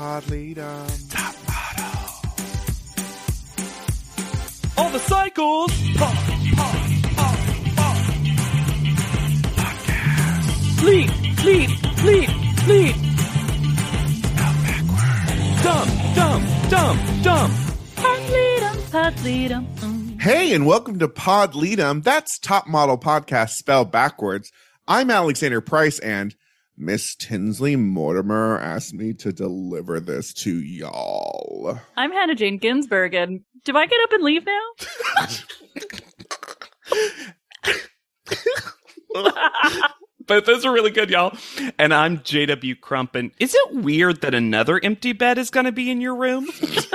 Pod Leadum. Top model. All the cycles. Podcast. Fleet. Spelled backwards. Dumb. Pod Leadum. Hey, and welcome to Pod Leadum. That's Top Model Podcast spelled backwards. I'm Alexander Price, and Miss Tinsley Mortimer asked me to deliver this to y'all. I'm Hannah Jane Ginsburg, and do I get up and leave now? But those are really good, y'all. And I'm JW Crump. And is it weird that another empty bed is going to be in your room?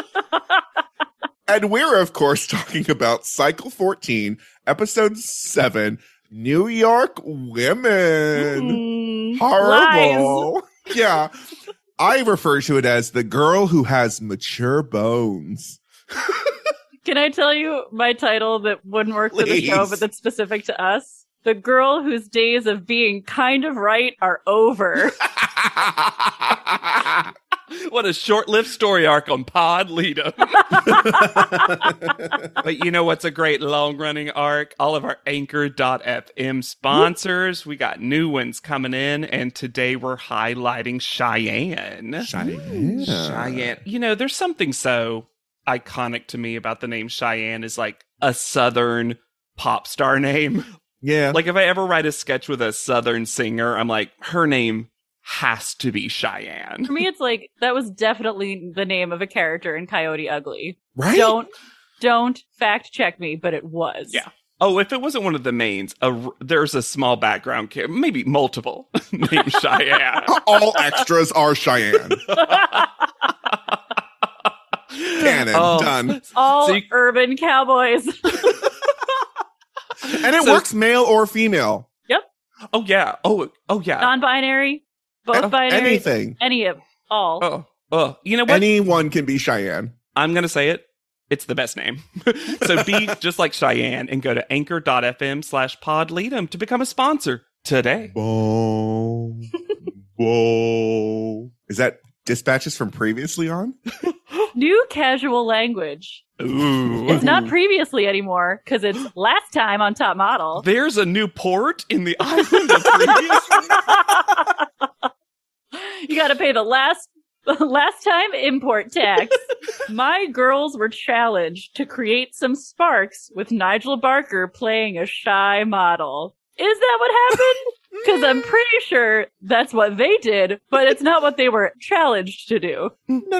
And we're, of course, talking about Cycle 14, Episode 7, New York Women. Horrible. Lies. Yeah. I refer to it as the girl who has mature bones. Can I tell you my title that wouldn't work for the show, Please. but that's specific to us? The girl whose days of being kind of right are over. What a short-lived story arc on Pod Leader. But you know what's a great long-running arc? All of our Anchor.fm sponsors. We got new ones coming in, and today we're highlighting Cheyenne. Cheyenne. You know, there's something so iconic to me about the name Cheyenne is like a Southern pop star name. Yeah. Like if I ever write a sketch with a Southern singer, I'm like, her name has to be Cheyenne. For me, it's like, that was definitely the name of a character in Coyote Ugly. Right? Don't fact check me, but it was. Yeah. Oh, if it wasn't one of the mains, there's a small background character, maybe multiple, named Cheyenne. All extras are Cheyenne. Canon. Oh. Done. All So you- urban cowboys. And it works male or female. Oh, yeah. Oh, yeah. Non-binary. Both binary. Anything. Any of all. Oh, you know what? Anyone can be Cheyenne. I'm going to say it. It's the best name. So be just like Cheyenne and go to anchor.fm/podleadum to become a sponsor today. Whoa. Whoa. Is that dispatches from previously on? New casual language. Ooh. It's not previously anymore because it's last time on Top Model. There's a new port in the island of previous. You got to pay the last time import tax. My girls were challenged to create some sparks with Nigel Barker playing a shy model. Is that what happened? Because I'm pretty sure that's what they did, but it's not what they were challenged to do.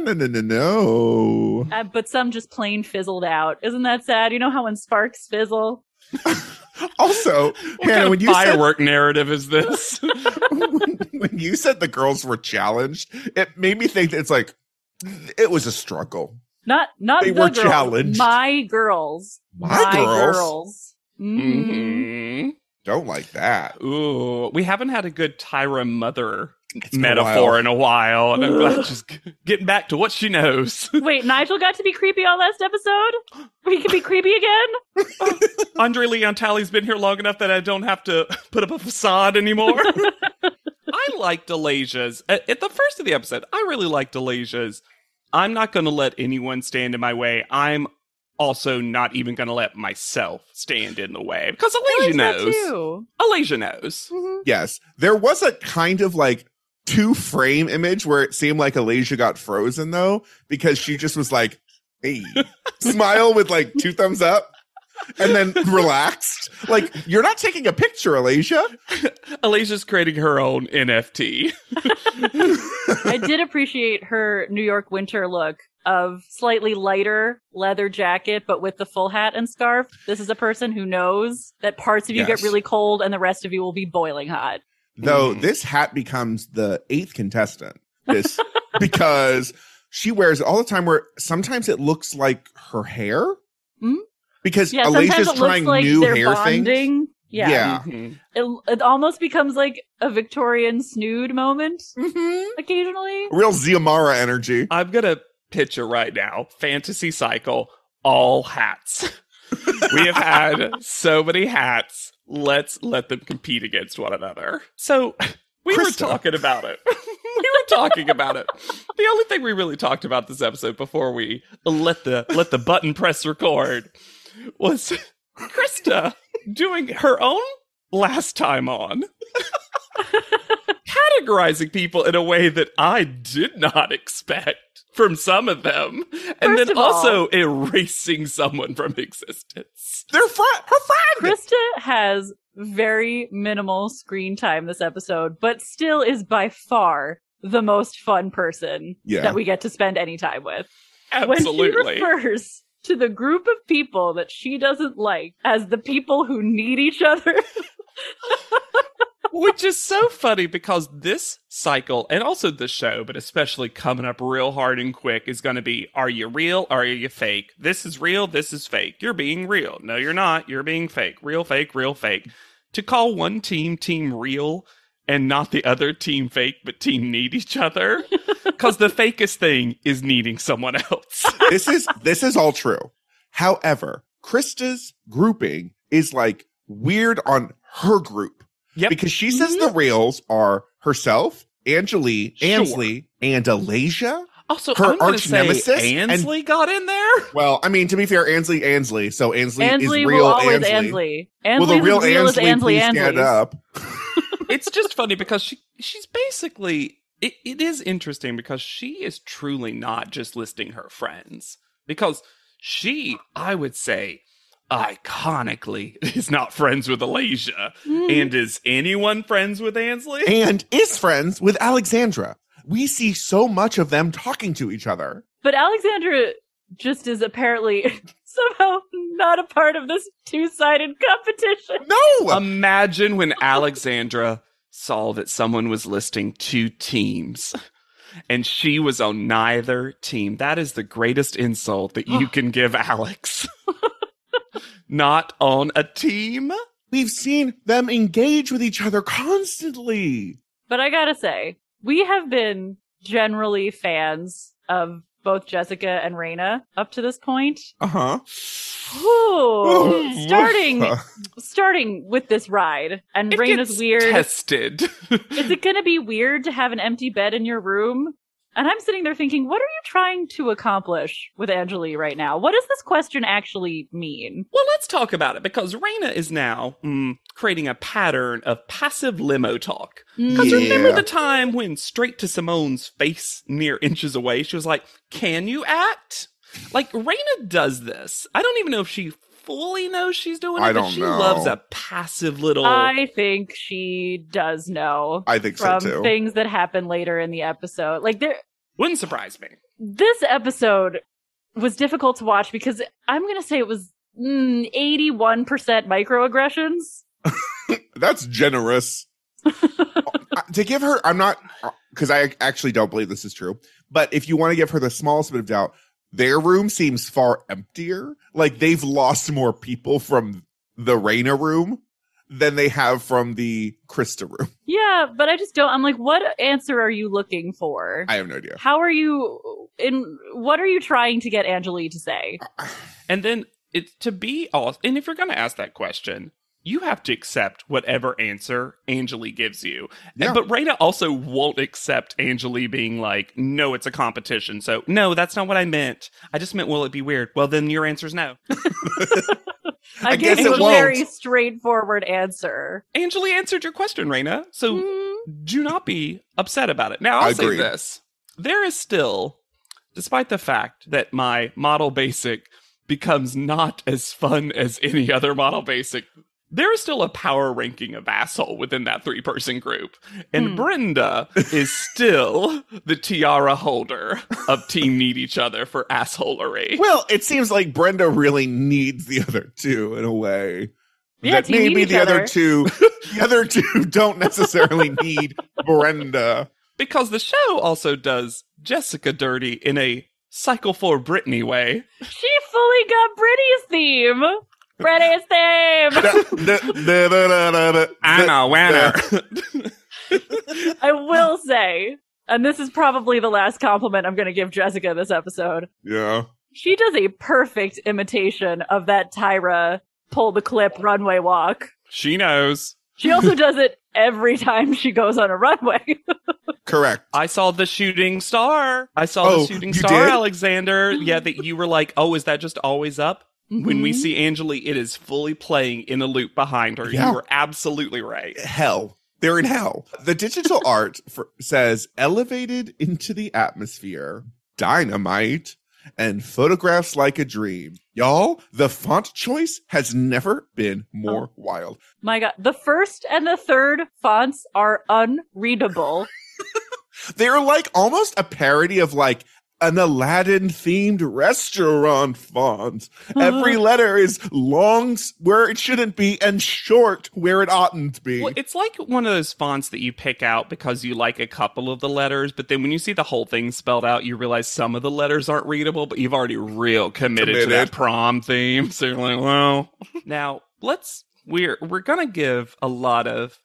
No. But some just plain fizzled out. Isn't that sad? You know how when sparks fizzle? Also, What Hannah, kind when of you said firework narrative is this? when you said the girls were challenged, it made me think that it's like it was a struggle. Not They the were girls. challenged. My girls. My girls? Mhm. Mhm. Don't like that. Ooh, we haven't had a good Tyra mother been a metaphor while. in a while, and I'm glad she's getting back to what she knows. Wait, Nigel got to be creepy all last episode? We can be creepy again? Andre Leon Talley's been here long enough that I don't have to put up a facade anymore. I liked Alasia's. At the first of the episode, I really liked Alasia's. I'm not going to let anyone stand in my way. I'm also not even going to let myself stand in the way. Because Alasia knows. Alasia knows. Yes. There was a kind of like 2-frame image where it seemed like Alasia got frozen though, because she just was like, hey, smile with like 2 thumbs up and then relaxed. Like, you're not taking a picture, Alasia. Alasia's creating her own NFT. I did appreciate her New York winter look of slightly lighter leather jacket, but with the full hat and scarf. This is a person who knows that parts of you Yes. get really cold and the rest of you will be boiling hot. Though this hat becomes the 8th contestant. This because she wears it all the time where sometimes it looks like her hair. Hmm? Because Yeah, sometimes Alasia's it trying looks like new they're hair bonding. things. Yeah. Mhm. It almost becomes like a Victorian snood moment occasionally. Real Ziamara energy. I'm going to pitch it right now. Fantasy Cycle, all hats. We have had so many hats. Let's let them compete against one another. So we Krista. were talking about it. We were talking about it. The only thing we really talked about this episode before we let the button press record was Krista doing her own last time on, categorizing people in a way that I did not expect from some of them, and then also erasing someone from existence. They're her friend. Krista has very minimal screen time this episode, but still is by far the most fun person that we get to spend any time with. Absolutely. When she refers to the group of people that she doesn't like as the people who need each other. Which is so funny because this cycle, and also the show, but especially coming up real hard and quick, is going to be, are you real or are you fake? This is real, this is fake. You're being real. No, you're not. You're being fake. Real, fake, real, fake. To call one team real and not the other team fake, but team need each other. Because the fakest thing is needing someone else. This is all true. However, Krista's grouping is like weird on her group. Yep. Because she says the reals are herself, Ansley, and Alasia. Also, her I'm arch nemesis. Ansley got in there? Well, I mean, to be fair, Ansley. So Ansley is will real always Ansley. Well, the real Ansley, please Ansley's. stand up. It's just funny because she's basically... It is interesting because she is truly not just listing her friends. Because she, I would say, iconically is not friends with Alasia. And is anyone friends with Ansley? And is friends with Alexandra. We see so much of them talking to each other. But Alexandra just is apparently somehow not a part of this two-sided competition. No! Imagine when Alexandra saw that someone was listing two teams and she was on neither team. That is the greatest insult that you can give Alex. Not on a team? We've seen them engage with each other constantly. But I gotta say, we have been generally fans of both Jessica and Raina up to this point. Uh-huh. Starting with this ride, and It Raina's gets weird. tested. Is it gonna be weird to have an empty bed in your room? And I'm sitting there thinking, what are you trying to accomplish with Anjali right now? What does this question actually mean? Well, let's talk about it, because Raina is now creating a pattern of passive limo talk. Because remember the time when straight to Simone's face mere inches away, she was like, can you act? Like, Raina does this. I don't even know if she fully knows she's doing it, but she loves a passive little... I think she does know. I think so, too. From things that happen later in the episode. Like, wouldn't surprise me. This episode was difficult to watch because I'm going to say it was 81% microaggressions. That's generous. To give her, I'm not, because I actually don't believe this is true, but if you want to give her the smallest bit of doubt, their room seems far emptier. Like they've lost more people from the Raina room than they have from the Krista room. Yeah, but I just don't. I'm like, what answer are you looking for? I have no idea. How are you what are you trying to get Anjali to say? And then it's to be all, and if you're going to ask that question, you have to accept whatever answer Anjali gives you. Yeah. But Raina also won't accept Anjali being like, no, it's a competition. So, no, that's not what I meant. I just meant, will it be weird? Well, then your answer's no. I gave you a very straightforward answer. Anjali answered your question, Raina. So do not be upset about it. Now, I'll say this. There is still, despite the fact that my model basic becomes not as fun as any other model basic, there is still a power ranking of asshole within that 3-person group. And Brenda is still the tiara holder of Team Need Each Other for assholery. Well, it seems like Brenda really needs the other two in a way. Yeah, that maybe the other two don't necessarily need Brenda. Because the show also does Jessica dirty in a Cycle for Brittany way. She fully got Brittany's theme. Brittany's theme. I'm a winner. I will say, and this is probably the last compliment I'm going to give Jessica this episode. Yeah. She does a perfect imitation of that Tyra pull the clip runway walk. She knows. She also does it every time she goes on a runway. Correct. I saw the shooting star. I saw Oh, the shooting you star, did? Alexander. Yeah, that you were like, oh, is that just always up? When we see Angeli, it is fully playing in a loop behind her. Yeah. You were absolutely right. Hell. They're in hell. The digital art says elevated into the atmosphere, dynamite, and photographs like a dream. Y'all, the font choice has never been more wild. My God, the first and the third fonts are unreadable. They're like almost a parody of like an Aladdin themed restaurant font. Every letter is long where it shouldn't be and short where it oughtn't to be. Well, it's like one of those fonts that you pick out because you like a couple of the letters, but then when you see the whole thing spelled out, you realize some of the letters aren't readable, but you've already real committed. To that prom theme. So you're like, well, now we're gonna give a lot of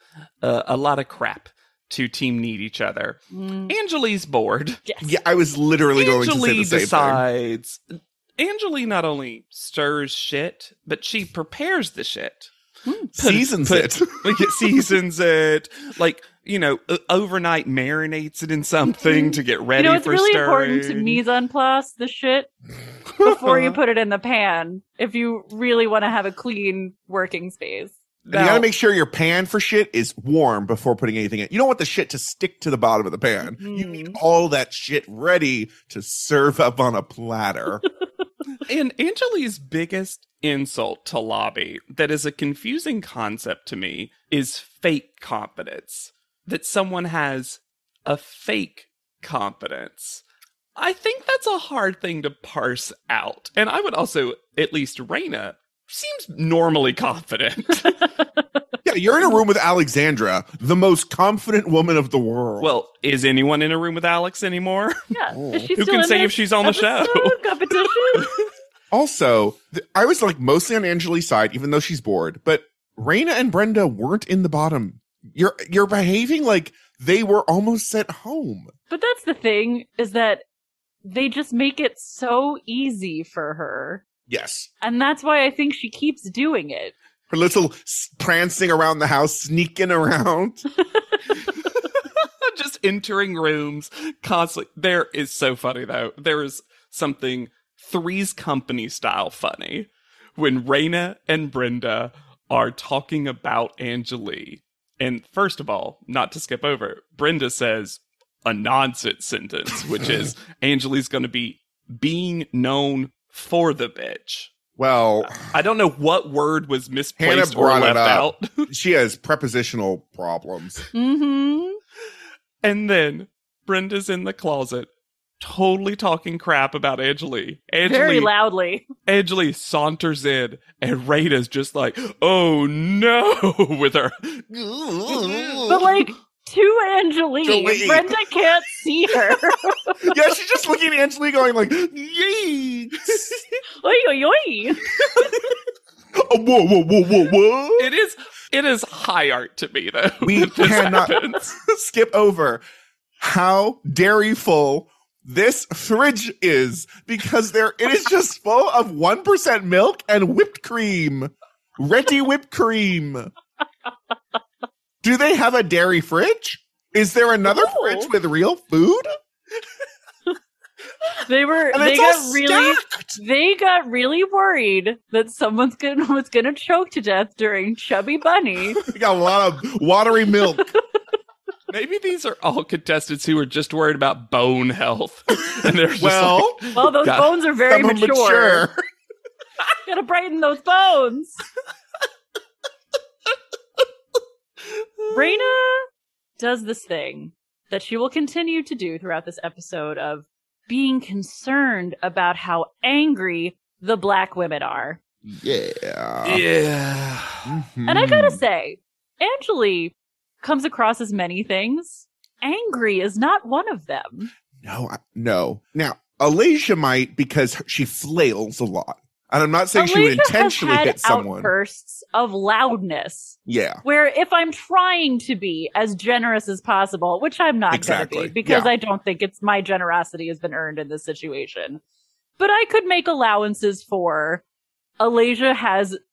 crap to Team Need Each Other. Angeli's bored. Yes. Yeah, I was literally going to say Angeli the same decides. Angeli not only stirs shit, but she prepares the shit. Seasons it. Like it seasons it. Like, overnight marinates it in something to get ready It's for really stirring. important to mise en place the shit before you put it in the pan if you really want to have a clean working space. And you gotta make sure your pan for shit is warm before putting anything in. You don't want the shit to stick to the bottom of the pan. You need all that shit ready to serve up on a platter. And Angeli's biggest insult to Lobby, that is a confusing concept to me, is fake confidence. That someone has a fake confidence. I think that's a hard thing to parse out. And I would also, at least Raina, seems normally confident. Yeah, you're in a room with Alexandra, the most confident woman of the world. Well, is anyone in a room with Alex anymore? Yeah. Is she Who still can in say this if she's on the show? episode competition? Also, I was like mostly on Angeli's side, even though she's bored. But Raina and Brenda weren't in the bottom. You're behaving like they were almost sent home. But that's the thing, is that they just make it so easy for her. Yes. And that's why I think she keeps doing it. Her little prancing around the house, sneaking around. Just entering rooms constantly. There is so funny, though. There is something Three's Company style funny when Raina and Brenda are talking about Angeli. And first of all, not to skip over, Brenda says a nonsense sentence, which is Angeli's going to be being known for the bitch. Well, I don't know what word was Hannah misplaced or brought left it out. up. She has prepositional problems. Mm-hmm. And then Brenda's in the closet, totally talking crap about Angeli. Very loudly. Angeli saunters in, and Raina's just like, oh no, with her. But like, to Angeli, Jolie. Brenda can't see her. Yeah, she's just looking at Angeli going like, yeet. Oi, oi, oi. Oh, whoa, whoa, whoa, whoa, whoa. It is high art to me, though. We that this cannot happens. skip over how dairy full this fridge is, because it is just full of 1% milk and whipped cream. Ready whipped cream. Do they have a dairy fridge? Is there another No. fridge with real food? They got really worried that someone was gonna choke to death during Chubby Bunny. We got a lot of watery milk. Maybe these are all contestants who are just worried about bone health. And they're just Well, like, Well, those God, bones are very some are mature. Gotta brighten those bones. Raina does this thing that she will continue to do throughout this episode of being concerned about how angry the black women are. Yeah. yeah. Mhm. And I gotta say, Angeli comes across as many things. Angry is not one of them. No. Now, Alasia might, because she flails a lot. And I'm not saying she would Alasia intentionally has had hit someone. outbursts of loudness. Yeah. Where if I'm trying to be as generous as possible, which I'm not Exactly. going to be, because Yeah. I don't think it's my generosity has been earned in this situation. But I could make allowances for Alasia has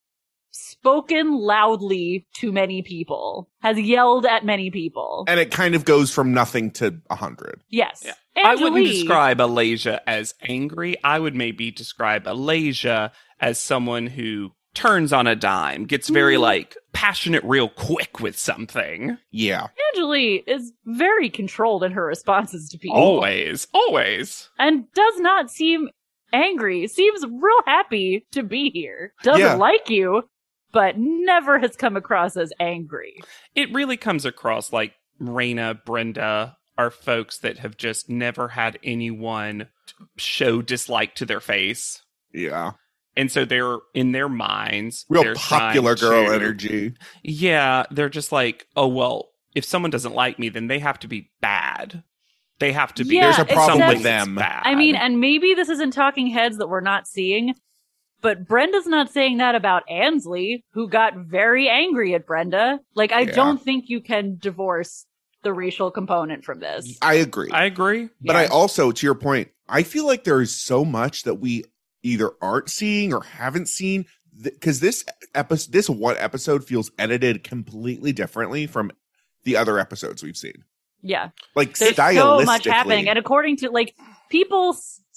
spoken loudly to many people, has yelled at many people. And it kind of goes from nothing to 100. Yes. Yeah. I Angela wouldn't Lee- describe Alasia as angry. I would maybe describe Alasia as someone who turns on a dime, gets very, like, passionate real quick with something. Yeah. Angela Lee is very controlled in her responses to people. Always. And does not seem angry. Seems real happy to be here. Doesn't Yeah. like you, but never has come across as angry. It really comes across like Raina, Brenda are folks that have just never had anyone show dislike to their face. Yeah. And so they're in their minds. Real they're popular trying girl to- energy. Yeah, they're just like, oh, well, if someone doesn't like me, then they have to be bad. They have to be. Yeah, There's a problem somebody with that's them. Bad. I mean, and maybe this isn't talking heads that we're not seeing, but Brenda's not saying that about Ansley, who got very angry at Brenda. Like, I Yeah. don't think you can divorce the racial component from this. I agree. I agree. But Yeah. I also, to your point, I feel like there is so much that we either aren't seeing or haven't seen, because this one episode feels edited completely differently from the other episodes we've seen. Yeah. Like There's stylistically. so much happening. And according to, like, people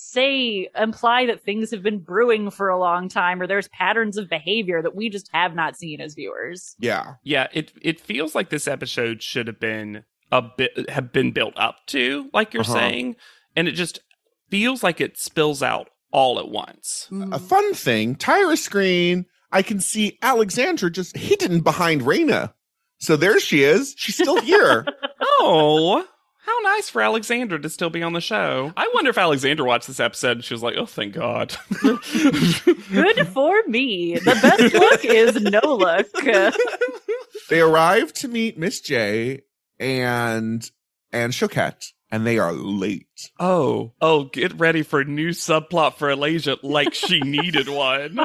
imply that things have been brewing for a long time, or there's patterns of behavior that we just have not seen as viewers. Yeah. Yeah, it feels like this episode should have been built up to, like you're Uh-huh. saying, and it just feels like it spills out all at once. A fun thing, Tyra screen, I can see Alexandra just hidden behind Raina. So there she is. She's still here. Oh, how nice for Alexandra to still be on the show. I wonder if Alexandra watched this episode and she was like, oh, thank God. Good for me. The best look is no look. They arrive to meet Miss J and Choquette, and they are late. Oh, get ready for a new subplot for Alasia, like she needed one.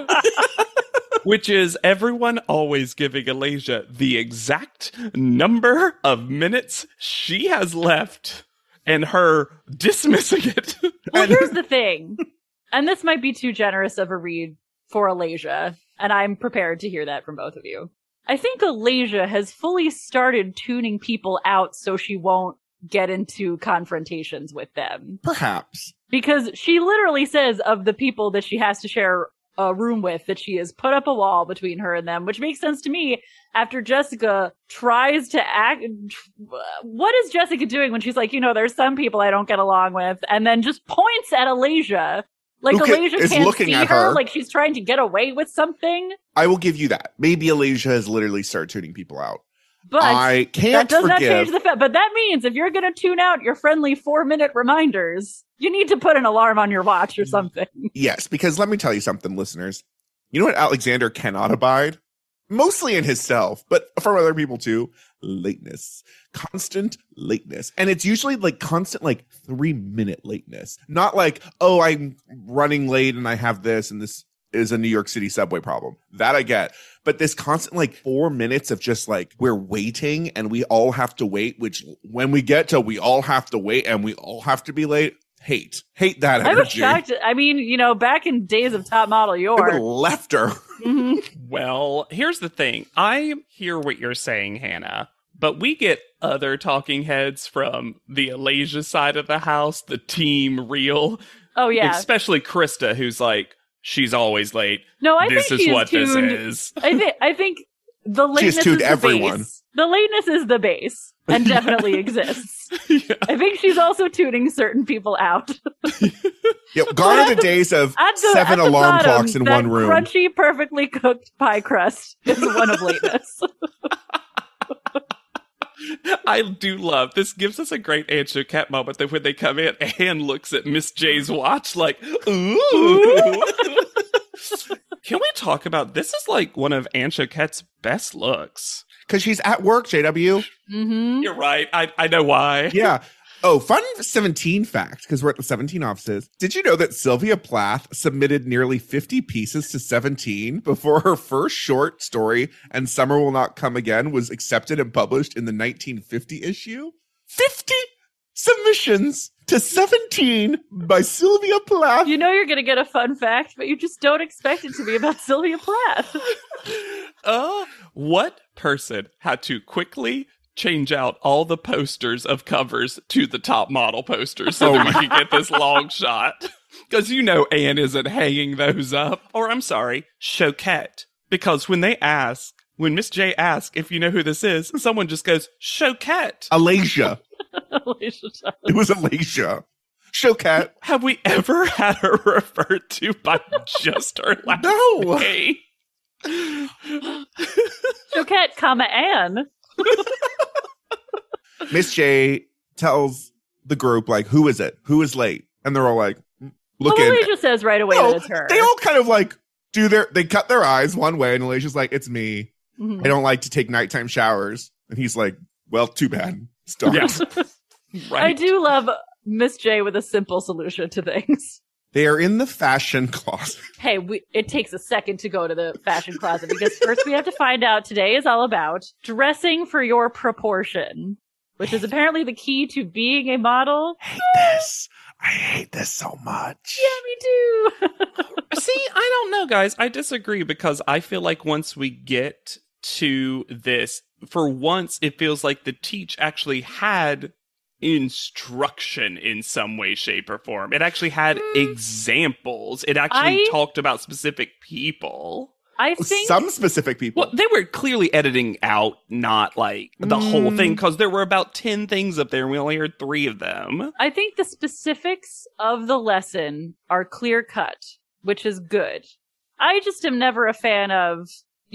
Which is everyone always giving Alasia the exact number of minutes she has left and her dismissing it. Well, here's the thing, and this might be too generous of a read for Alasia, and I'm prepared to hear that from both of you. I think Alasia has fully started tuning people out so she won't get into confrontations with them. Perhaps. Because she literally says of the people that she has to share a room with that she has put up a wall between her and them, which makes sense to me after Jessica tries to act. What is Jessica doing when she's like, there's some people I don't get along with, and then just points at Alasia? Like Alasia is can't looking see at her, her. like she's trying to get away with something. I will give you that. Maybe Alasia has literally started tuning people out. But I that can't does not forgive. change the fact. But that means if you're going to tune out your friendly 4-minute reminders, you need to put an alarm on your watch or something. Yes, because let me tell you something, listeners. You know what Alexander cannot abide? Mostly in himself, but from other people too. Lateness. Constant lateness. And it's usually like constant, like 3-minute lateness. Not like, oh, I'm running late and I have this and this is a New York City subway problem. That I get. But this constant like 4 minutes of just like, we're waiting and we all have to wait, which when we get to we all have to wait and we all have to be late. Hate that energy. I was shocked. I mean, back in days of Top Model I would have York. left her. Well, here's the thing. I hear what you're saying, Hannah, but we get other talking heads from the Alasia side of the house, the team real. Oh, yeah. Especially Krista, who's like, she's always late. No, I This think is she's what tuned. this is. I think the lateness is tuned the everyone. base. The lateness is the base and definitely exists. Yeah. I think she's also tuning certain people out. Yep, gone are the days of 7 alarm bottom, clocks in that one room. Crunchy, perfectly cooked pie crust is one of lateness. I do love this. Gives us a great Aunt Choquette moment that when they come in, Anne looks at Miss J's watch like, ooh. Can we talk about this? Is like one of Aunt Choquette's best looks. Because she's at work, JW. Mm-hmm. You're right. I know why. Yeah. Oh, fun 17 fact, because we're at the 17 offices. Did you know that Sylvia Plath submitted nearly 50 pieces to 17 before her first short story, And Summer Will Not Come Again, was accepted and published in the 1950 issue? 50 submissions to 17 by Sylvia Plath. You know you're going to get a fun fact, but you just don't expect it to be about Sylvia Plath. What person had to quickly change out all the posters of covers to the top model posters so that we could get this long shot? Because you know Anne isn't hanging those up. Or I'm sorry, Choquette. Because when Miss J asks if you know who this is, someone just goes, Choquette. Alasia. Alicia Tyler. It was Alasia. Choquette. Have we ever had her referred to by just her last No. name? Choquette, Anne. Miss J tells the group, like, who is it? Who is late? And they're all like, looking. Well, Alicia says right away that it's her. They all kind of like they cut their eyes one way, and Alicia's like, it's me. Mhm. I don't like to take nighttime showers. And he's like, well, too bad. It's dark. Yes. Right. I do love Miss J with a simple solution to things. They are in the fashion closet. Hey, it takes a second to go to the fashion closet because first we have to find out today is all about dressing for your proportion, which is apparently the key to being a model. I hate this so much. Yeah, me too. See, I don't know, guys. I disagree because I feel like once we get to this, for once, it feels like the teach actually had instruction in some way, shape, or form. It actually had examples. It actually talked about specific people. I think Some specific people. Well, they were clearly editing out not like the whole thing because there were about 10 things up there and we only heard 3 of them. I think the specifics of the lesson are clear cut, which is good. I just am never a fan of,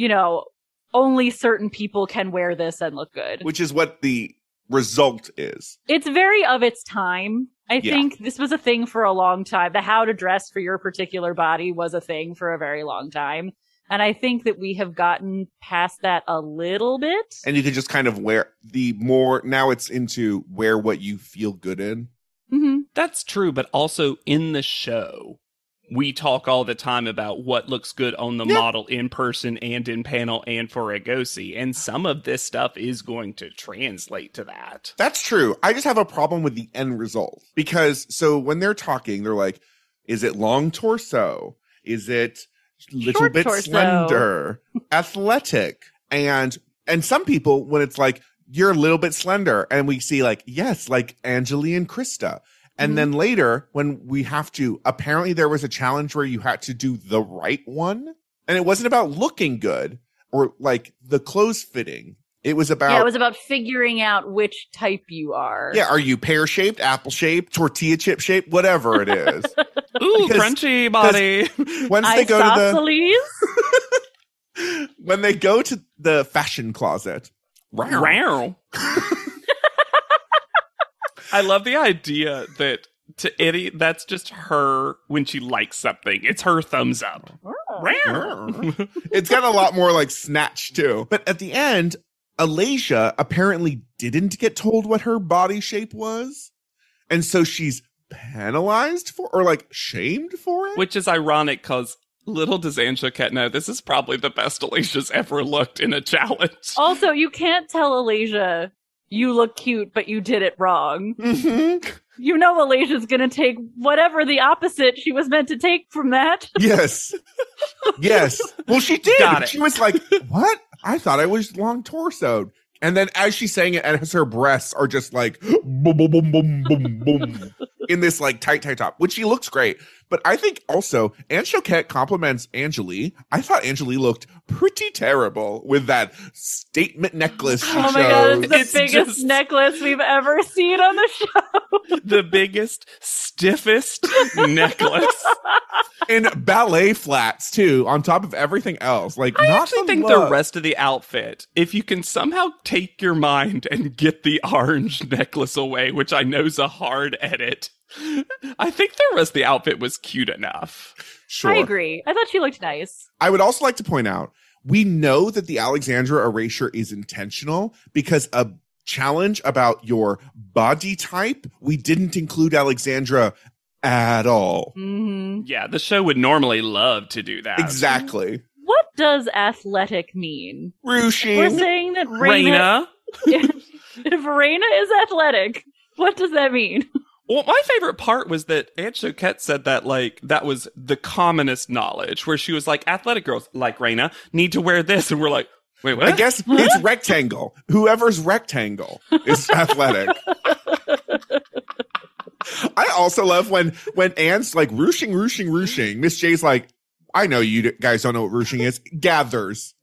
only certain people can wear this and look good. Which is what the result is. It's very of its time. I Yeah. think this was a thing for a long time. The how to dress for your particular body was a thing for a very long time. And I think that we have gotten past that a little bit. And you can just kind of now it's into wear what you feel good in. Mm-hmm. That's true, but also in the show, we talk all the time about what looks good on the model in person and in panel and for Egosi. And some of this stuff is going to translate to that. That's true. I just have a problem with the end result. Because, so when they're talking, they're like, is it long torso? Is it little Short bit torso. slender? Athletic? And some people, when it's like, you're a little bit slender, and we see like, yes, like Anjali and Krista. And then later, when we have to, apparently there was a challenge where you had to do the right one. And it wasn't about looking good or like the clothes fitting. It was about... Yeah, it was about figuring out which type you are. Yeah, are you pear-shaped, apple-shaped, tortilla chip-shaped, whatever it is. Ooh, crunchy body. Once they go to Isosceles? when they go to the fashion closet, Wow. I love the idea that to Eddie, that's just her when she likes something. It's her thumbs up. it's got a lot more like snatch too. But at the end, Alasia apparently didn't get told what her body shape was. And so she's penalized for, or like shamed for it. Which is ironic because little does Anne Choquette know this is probably the best Alasia's ever looked in a challenge. Also, you can't tell Alasia you look cute, but you did it wrong. Mm-hmm. You know Alasia's gonna take whatever the opposite she was meant to take from that. Yes. Yes. Well, she did. Got it. She was like, what? I thought I was long torsoed. And then as she's saying it, as her breasts are just like boom, boom, boom, boom, boom, boom, in this like tight top, which she looks great. But I think also Anne Choquette compliments Anjali. I thought Anjali looked pretty terrible with that statement necklace she Oh my chose. god, it's the It's biggest just- necklace we've ever seen on the show. The biggest, stiffest necklace. In ballet flats too, on top of everything else. Like, I not actually think look. the rest of the outfit, if you can somehow take your mind and get the orange necklace away, which I know is a hard edit, I think the rest of the outfit was cute enough. Sure. I agree. I thought she looked nice. I would also like to point out, we know that the Alexandra erasure is intentional because a challenge about your body type, we didn't include Alexandra at all. Mm-hmm. Yeah, the show would normally love to do that. Exactly. What does athletic mean? We're Rushing. saying that Raina, Raina. if Raina is athletic, what does that mean? Well, my favorite part was that Aunt Choquette said that, like, that was the commonest knowledge, where she was like, athletic girls, like Raina, need to wear this. And we're like, wait, what? I guess it's rectangle. Whoever's rectangle is athletic. I also love when Anne's like ruching. Miss J's like, I know you guys don't know what ruching is. Gathers.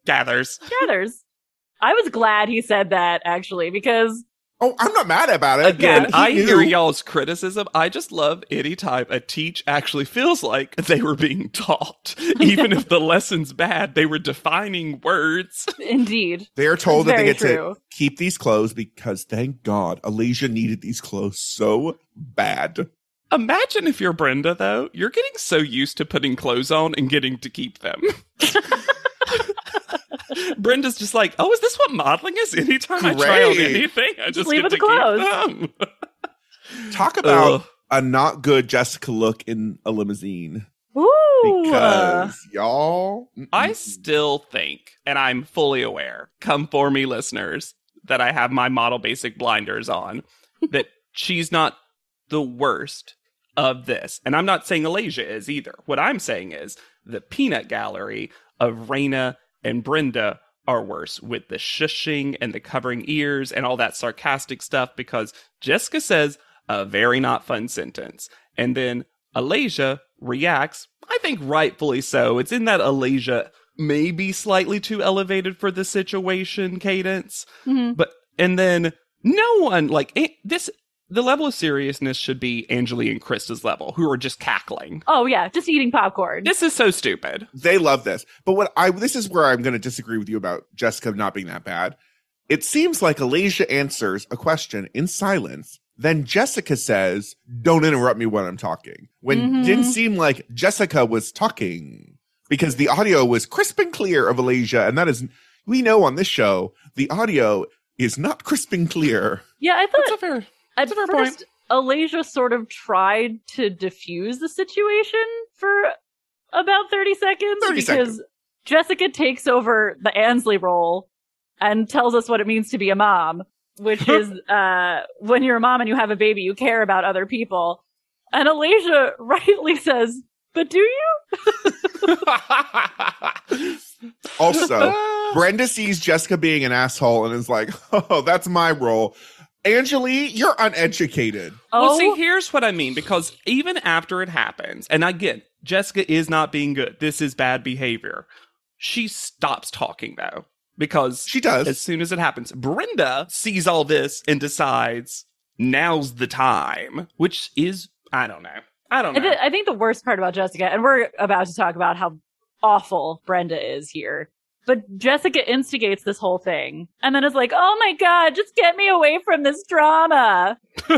I was glad he said that, actually, because... Oh, I'm not mad about it. Again, Yeah, I he hear knew. y'all's criticism. I just love any time a teach actually feels like they were being taught. Even if the lesson's bad, they were defining words. Indeed. They are told That's that they very get true. to keep these clothes because, thank God, Alicia needed these clothes so bad. Imagine if you're Brenda, though. You're getting so used to putting clothes on and getting to keep them. Brenda's just like, oh, is this what modeling is? Anytime I try on Great. anything, I just leave get it to the keep them. Talk about Ugh. a not good Jessica look in a limousine. Ooh. Because y'all... I still think, and I'm fully aware, come for me listeners, that I have my model basic blinders on, that she's not the worst of this. And I'm not saying Alasia is either. What I'm saying is the peanut gallery of Raina and Brenda are worse, with the shushing and the covering ears and all that sarcastic stuff, because Jessica says a very not fun sentence. And then Alasia reacts, I think rightfully so. It's in that Alasia maybe slightly too elevated for the situation cadence. Mhm. And then no one, like, the level of seriousness should be Anjali and Krista's level, who are just cackling. Oh, yeah, just eating popcorn. This is so stupid. They love this. But this is where I'm going to disagree with you about Jessica not being that bad. It seems like Alasia answers a question in silence. Then Jessica says, don't interrupt me when I'm talking. When it didn't seem like Jessica was talking, because the audio was crisp and clear of Alasia. And that is, we know on this show, the audio is not crisp and clear. Yeah, I That's thought a fair, at that's a fair first point. Alasia sort of tried to diffuse the situation for about 30 seconds 30 because seconds. Jessica takes over the Ansley role and tells us what it means to be a mom, which is when you're a mom and you have a baby, you care about other people. And Alasia rightly says, but do you? Also, Brenda sees Jessica being an asshole and is like, oh, that's my role. Anjali, you're uneducated. Well, Oh, see, here's what I mean, because even after it happens, and again, Jessica is not being good. This is bad behavior. She stops talking, though, because She does. as soon as it happens, Brenda sees all this and decides now's the time, which is, I don't know. I think the worst part about Jessica, and we're about to talk about how awful Brenda is here, but Jessica instigates this whole thing and then is like, oh my God, just get me away from this drama.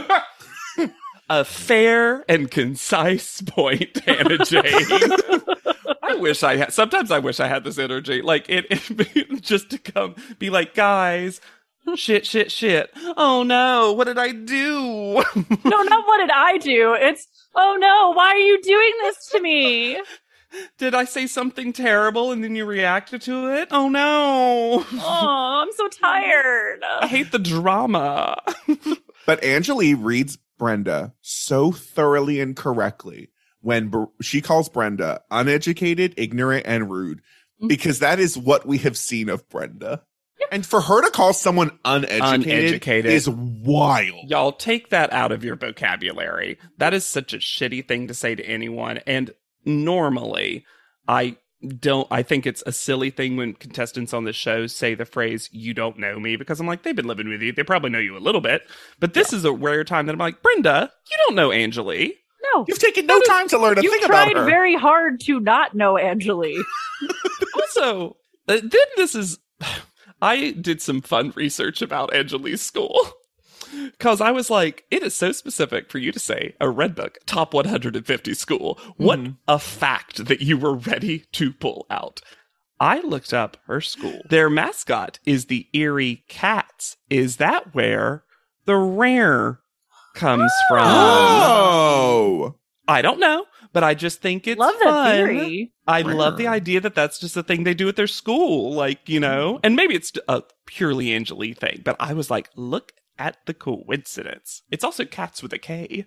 A fair and concise point, Hannah Jane. Sometimes I wish I had this energy. Like, it just to come be like, guys, shit. Oh no, what did I do? No, not what did I do? It's, oh no, why are you doing this to me? Did I say something terrible and then you reacted to it? Oh no. Oh, I'm so tired. I hate the drama. But Anjali reads Brenda so thoroughly and correctly when she calls Brenda uneducated, ignorant, and rude, because that is what we have seen of Brenda. And for her to call someone uneducated is wild. Y'all take that out of your vocabulary. That is such a shitty thing to say to anyone. And normally, I think it's a silly thing when contestants on the show say the phrase, you don't know me, because I'm like, they've been living with you. They probably know you a little bit. But this is a rare time that I'm like, Brenda, you don't know Anjali. No. You've taken no time to learn a You thing about tried her. very hard to not know Anjali. Also, then this is... I did some fun research about Anjali's school. Because I was like, it is so specific for you to say a Red Book top 150 school. What a fact that you were ready to pull out. I looked up her school. Their mascot is the Erie Cats. Is that where the rare comes from? Oh. I don't know, but I just think it's Love that fun. theory. I love the idea that that's just a thing they do at their school. Like, you know, and maybe it's a purely Anjali thing, but I was like, look at the coincidence. It's also cats with a K.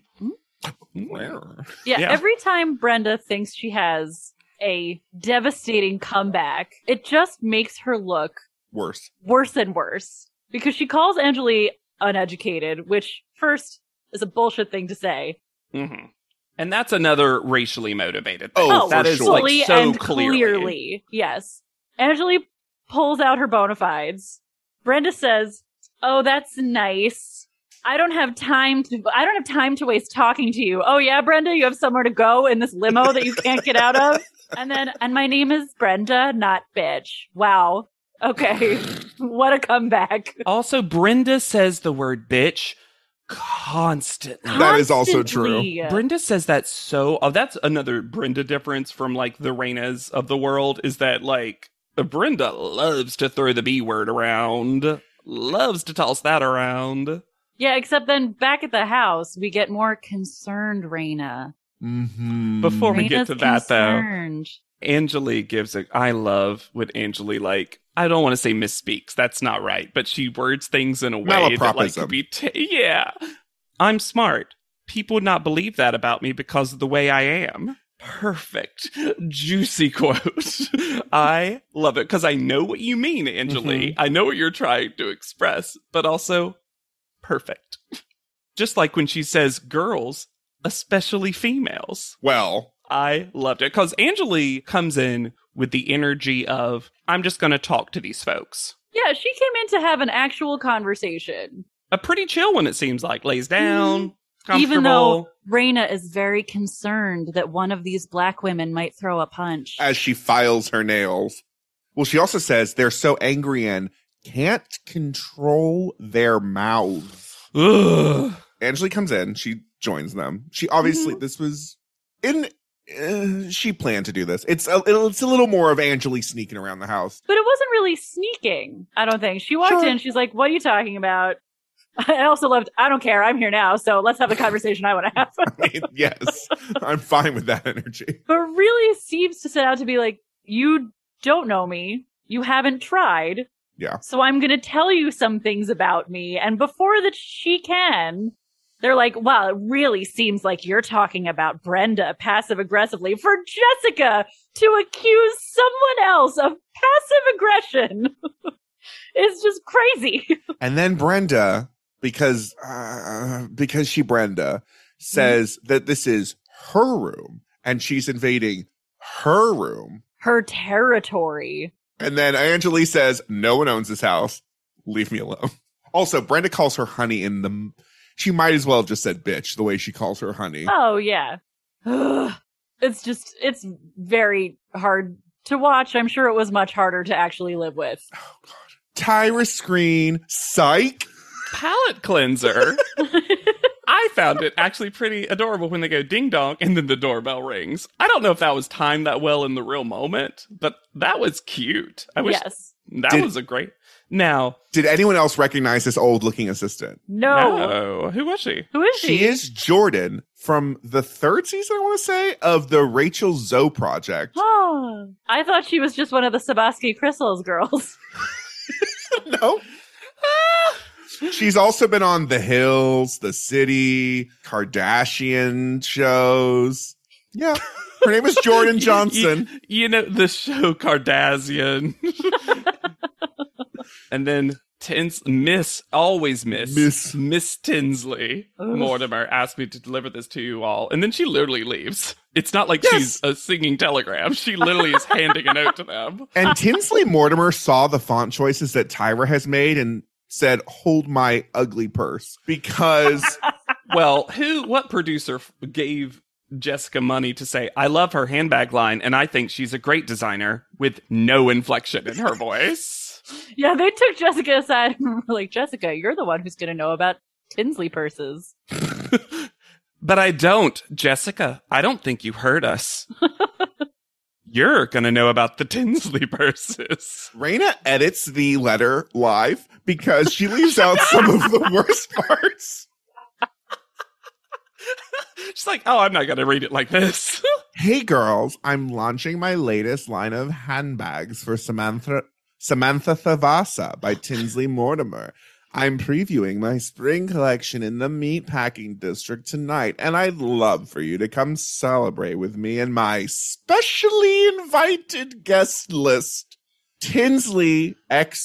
Rare. Yeah, Yeah. every time Brenda thinks she has a devastating comeback, it just makes her look Worse. worse and worse. Because she calls Angeli uneducated, which, first, is a bullshit thing to say. Mm-hmm. And that's another racially motivated thing. Oh, that for is sure. like fully so and clearly. Yes. Angeli pulls out her bona fides. Brenda says, "Oh, that's nice. I don't have time to waste talking to you. Oh yeah, Brenda, you have somewhere to go in this limo that you can't get out of?" And my name is Brenda, not bitch. Wow. Okay. What a comeback. Also, Brenda says the word bitch constantly. That is also Constantly. Brenda says that so. Oh, that's another Brenda difference from like the Rainas of the world is that like Brenda loves to throw the B word around, loves to toss that around. Yeah, except then back at the house, we get more concerned Raina. Mm-hmm. Before we get Raina's to that, though, concerned. Angeli gives a. I love what Angeli like. I don't want to say misspeaks. That's not right, but she words things in a way that like could be. Yeah, I'm smart. People would not believe that about me because of the way I am. Perfect, juicy quote. I love it because I know what you mean, Angeli. I know what you're trying to express, but also perfect. Just like when she says girls, especially females. Well, I loved it because Angeli comes in with the energy of, I'm just going to talk to these folks. Yeah, she came in to have an actual conversation. A pretty chill one, it seems like. Lays down, comfortable. Even though Raina is very concerned that one of these black women might throw a punch. as she files her nails. Well, she also says they're so angry and can't control their mouths. Ugh. Angeli comes in. She joins them. She obviously, this was in, she planned to do this. It's a little more of Angeli sneaking around the house. But it wasn't really sneaking, I don't think. She walked Sure. in, she's like, "What are you talking about?" I also loved, "I don't care, I'm here now, so let's have the conversation I want to have." I mean, yes, I'm fine with that energy. But really seems to set out to be like, "You don't know me. You haven't tried. Yeah. So I'm going to tell you some things about me." And before that she can, they're like, "Wow, it really seems like you're talking about Brenda passive aggressively." For Jessica to accuse someone else of passive aggression is just crazy. And then Brenda, because she Brenda says that this is her room and she's invading her room. Her territory. And then Angeli says, "No one owns this house. Leave me alone." Also, Brenda calls her honey in the. She might as well have just said bitch the way she calls her honey. Oh, yeah. Ugh. It's very hard to watch. I'm sure it was much harder to actually live with. Tyra screen, psych. Palette cleanser. I found it actually pretty adorable when they go ding dong and then the doorbell rings. I don't know if that was timed that well in the real moment, but that was cute. I wish Yes. that was a great. Now, Did anyone else recognize this old looking assistant? No. who was she? Who is she? She is Jordan from the third season, I want to say, of the Rachel Zoe project. Oh, I thought she was just one of the Sabaski Crystals girls. No. She's also been on The Hills, The City, Kardashian shows. Yeah. Her name is Jordan Johnson. You know, the show Kardashian. And then Miss Tinsley Ugh. Mortimer asked me to deliver this to you all. And then she literally leaves. It's not like Yes. she's a singing telegram. She literally is handing a note to them. And Tinsley Mortimer saw the font choices that Tyra has made and said, "Hold my ugly purse." Because Well, what producer gave Jessica money to say, "I love her handbag line and I think she's a great designer," with no inflection in her voice? Yeah, they took Jessica aside and were like, "Jessica, you're the one who's going to know about Tinsley purses." But I don't, Jessica. I don't think you heard us. You're gonna know about the Tinsley purses. Raina edits the letter live because she leaves out some of the worst parts. She's like, "Oh, I'm not gonna read it like this." "Hey girls, I'm launching my latest line of handbags for Samantha Thavasa by Tinsley Mortimer. I'm previewing my spring collection in the meatpacking district tonight, and I'd love for you to come celebrate with me and my specially invited guest list. Tinsley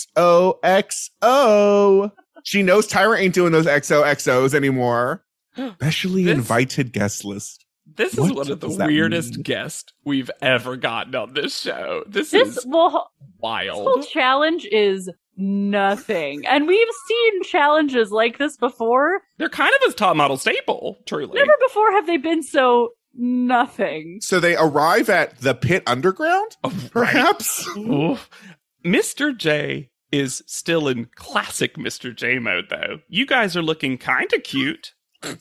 XOXO. She knows Tyra ain't doing those XOXOs anymore. Specially invited guest list. This is one of the weirdest guests we've ever gotten on this show. This is wild. This whole challenge is nothing. And we've seen challenges like this before. They're kind of a top model staple, truly. Never before have they been so nothing. So they arrive at the pit underground, perhaps? Mr. J is still in classic Mr. J mode, though. You guys are looking kind of cute.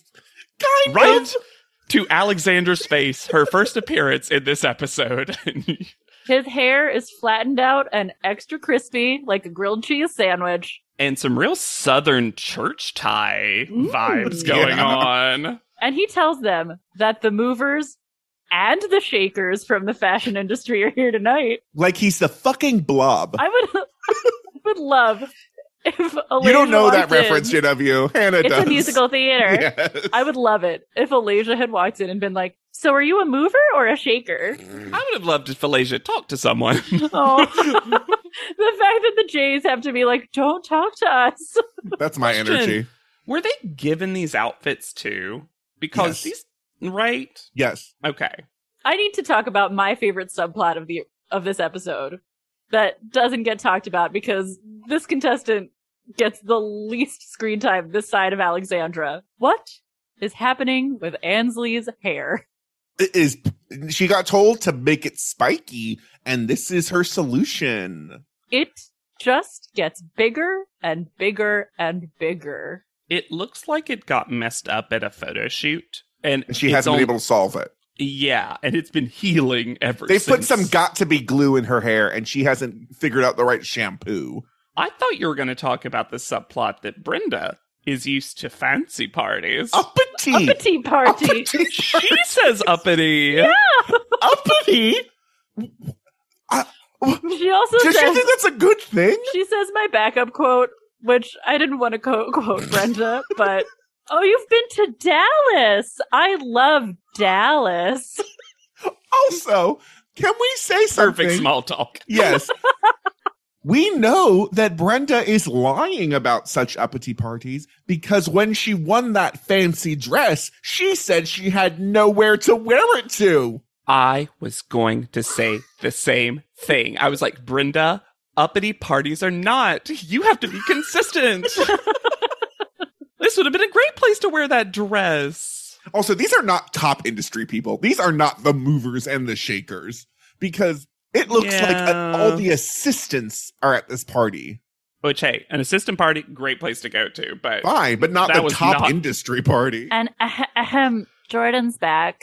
Right to Alexandra's face, her first appearance in this episode. His hair is flattened out and extra crispy, like a grilled cheese sandwich. And some real southern church tie vibes going on. And he tells them that the movers and the shakers from the fashion industry are here tonight. Like he's the fucking Blob. I would love if Alasia you don't know that in. reference, JW. Hannah does. It's a musical theater. Yes. I would love it if Alasia had walked in and been like, so are you a mover or a shaker? I would have loved if Alasia talked to someone. Oh. The fact that the Jays have to be like, don't talk to us. That's my energy. Were they given these outfits too? Because these, right? Yes. Okay. I need to talk about my favorite subplot of this episode that doesn't get talked about because this contestant gets the least screen time this side of Alexandra. What is happening with Ansley's hair? She got told to make it spiky, and this is her solution. It just gets bigger and bigger and bigger. It looks like it got messed up at a photo shoot. And she hasn't been able to solve it. Yeah, and it's been healing ever since. They've put some got-to-be glue in her hair, and she hasn't figured out the right shampoo. I thought you were going to talk about the subplot that Brenda is used to fancy parties. Uppity party. She says uppity. Yeah. Uppity? She also Does says... she think that's a good thing? She says my backup quote, which I didn't want to quote Brenda, but... Oh, you've been to Dallas. I love Dallas. Also, can we say something? Perfect small talk. Yes. We know that Brenda is lying about such uppity parties because when she won that fancy dress, she said she had nowhere to wear it to. I was going to say the same thing. I was like, Brenda, uppity parties are not. You have to be consistent. This would have been a great place to wear that dress. Also, these are not top industry people. These are not the movers and the shakers because it looks like all the assistants are at this party. Which, hey, an assistant party, great place to go to, but fine, but not the top industry party. And Jordan's back.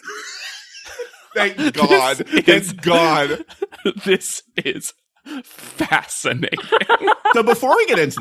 Thank God. Thank God. This is fascinating. So before we get into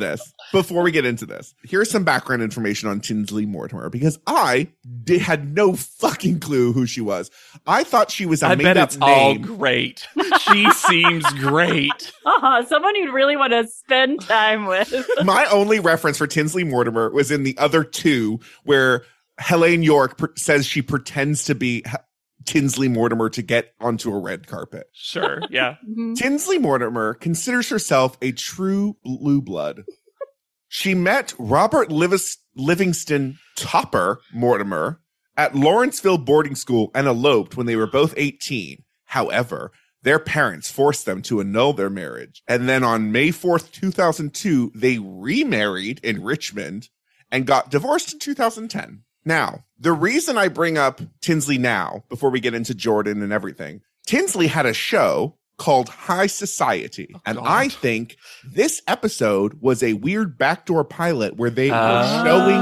this, here's some background information on Tinsley Mortimer because I had no fucking clue who she was. I thought she was a made-up name. All great. She seems great. Someone you'd really want to spend time with. My only reference for Tinsley Mortimer was in the other two where Helene York says she pretends to be Tinsley Mortimer to get onto a red carpet. Sure, yeah. Tinsley Mortimer considers herself a true blue blood. She met Robert Livingston Topper Mortimer at Lawrenceville boarding school and eloped when they were both 18. However, their parents forced them to annul their marriage. And then on May 4th, 2002, they remarried in Richmond and got divorced in 2010. Now, the reason I bring up Tinsley now, before we get into Jordan and everything, Tinsley had a show called High Society. And I think this episode was a weird backdoor pilot where they were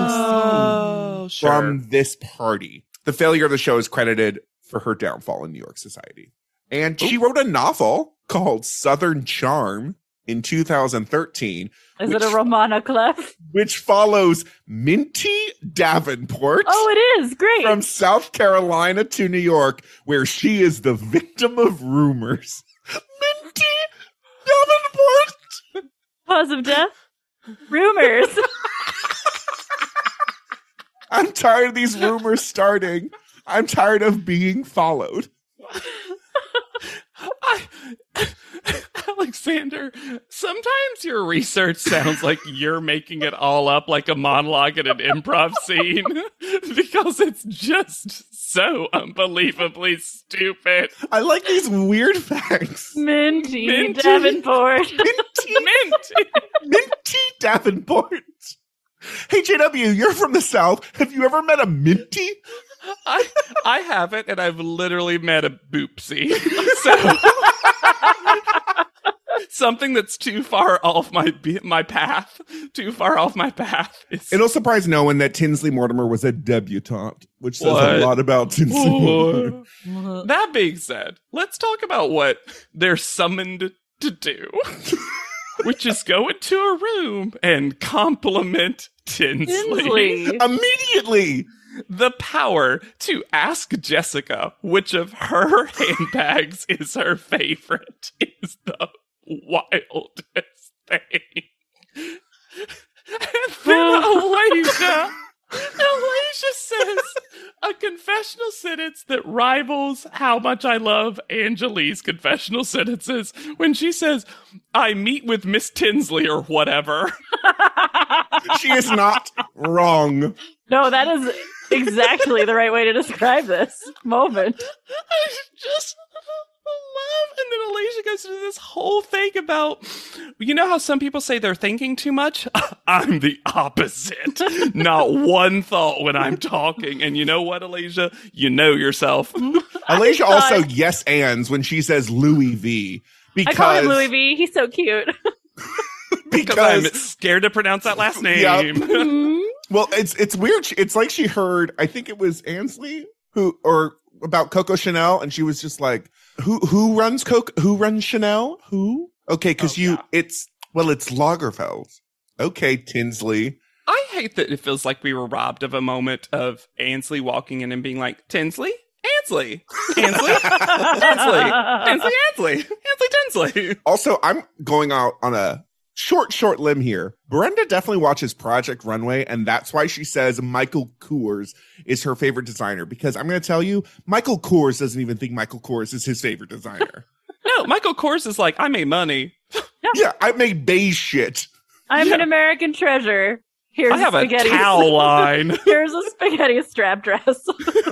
showing scenes from this party. The failure of the show is credited for her downfall in New York society. And she wrote a novel called Southern Charm in 2013. Is it a Romana Clef? Which follows Minty Davenport. Oh, it is. Great. From South Carolina to New York, where she is the victim of rumors. Minty Davenport! Cause of death? Rumors. I'm tired of these rumors starting. I'm tired of being followed. Alexander, sometimes your research sounds like you're making it all up like a monologue in an improv scene because it's just so unbelievably stupid. I like these weird facts. Minty Davenport. Minty Davenport. Hey, JW, you're from the South. Have you ever met a Minty? I haven't, and I've literally met a boopsie. So something that's too far off my path. Too far off my path. It'll surprise no one that Tinsley Mortimer was a debutante, which says a lot about Tinsley Mortimer. That being said, let's talk about what they're summoned to do, which is go into a room and compliment Tinsley. Immediately. The power to ask Jessica which of her handbags is her favorite is the wildest thing. And then Alasia says a confessional sentence that rivals how much I love Anjali's confessional sentences when she says, I meet with Miss Tinsley or whatever. She is not wrong. No, that is exactly the right way to describe this moment. I just love, and then Alicia goes into this whole thing about, you know how some people say they're thinking too much? I'm the opposite. Not one thought when I'm talking. And you know what, Alicia? You know yourself. Alicia also yes ands when she says Louis V. I call him Louis V. He's so cute. Because I'm scared to pronounce that last name. Yep. Well, it's weird. It's like she heard, I think it was Ansley or about Coco Chanel, and she was just like, who runs Chanel? Who? Okay, because it's Lagerfeld. Okay, Tinsley. I hate that it feels like we were robbed of a moment of Ansley walking in and being like, Tinsley? Ansley. Also, I'm going out on a short limb here. Brenda definitely watches Project Runway, and that's why she says Michael Kors is her favorite designer. Because I'm going to tell you, Michael Kors doesn't even think Michael Kors is his favorite designer. No, Michael Kors is like, I made money. Yeah, I made beige shit. I'm an American treasure. Here's I have a towel line. Here's a spaghetti strap dress.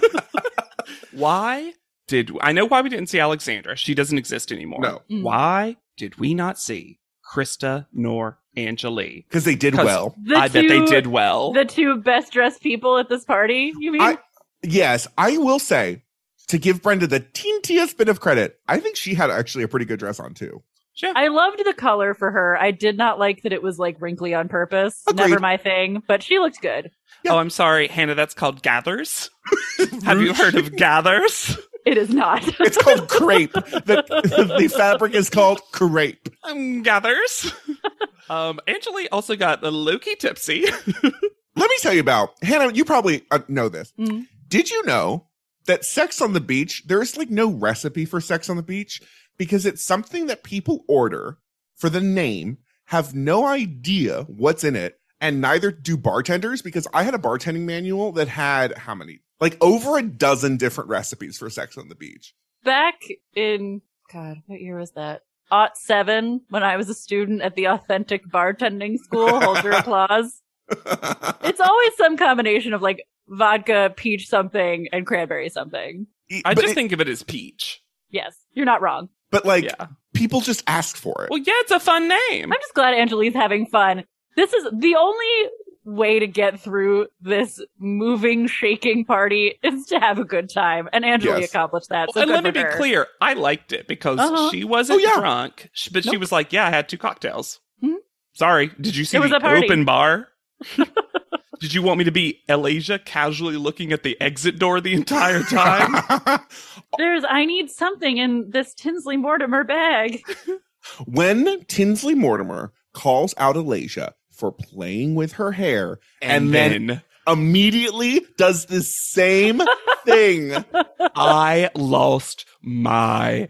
I know why we didn't see Alexandra. She doesn't exist anymore. No. Why did we not see Krista nor Anjali? Because they did well. Bet they did well. The two best dressed people at this party, you mean? Yes, I will say, to give Brenda the teensiest bit of credit, I think she had actually a pretty good dress on too. Yeah. I loved the color for her. I did not like that it was like wrinkly on purpose. Agreed. Never my thing, but she looked good. Yeah. Oh, I'm sorry, Hannah, that's called gathers. Have you heard of gathers? It is not. It's called crepe. The fabric is called crepe. Gathers. Anjali also got the low-key tipsy. Let me tell you about, Hannah, you probably know this. Mm. Did you know that Sex on the Beach, there's like no recipe for Sex on the Beach because it's something that people order for the name, have no idea what's in it, and neither do bartenders, because I had a bartending manual that had how many? Like over a dozen different recipes for Sex on the Beach. Back in, God, what year was that? 2007, when I was a student at the Authentic Bartending School. Hold your applause. It's always some combination of like vodka, peach something, and cranberry something. I just think of it as peach. Yes, you're not wrong. But like, people just ask for it. Well, yeah, it's a fun name. I'm just glad Anjali's having fun. This is the only way to get through this moving, shaking party is to have a good time. And Anjali accomplished that. So and good let me for be her. clear. I liked it because she wasn't drunk, but she was like, yeah, I had 2 cocktails. Hmm? Sorry. Did you see It was the a party. open bar? Did you want me to be Alasia casually looking at the exit door the entire time? I need something in this Tinsley Mortimer bag. When Tinsley Mortimer calls out Alasia for playing with her hair and then immediately does the same thing. I lost my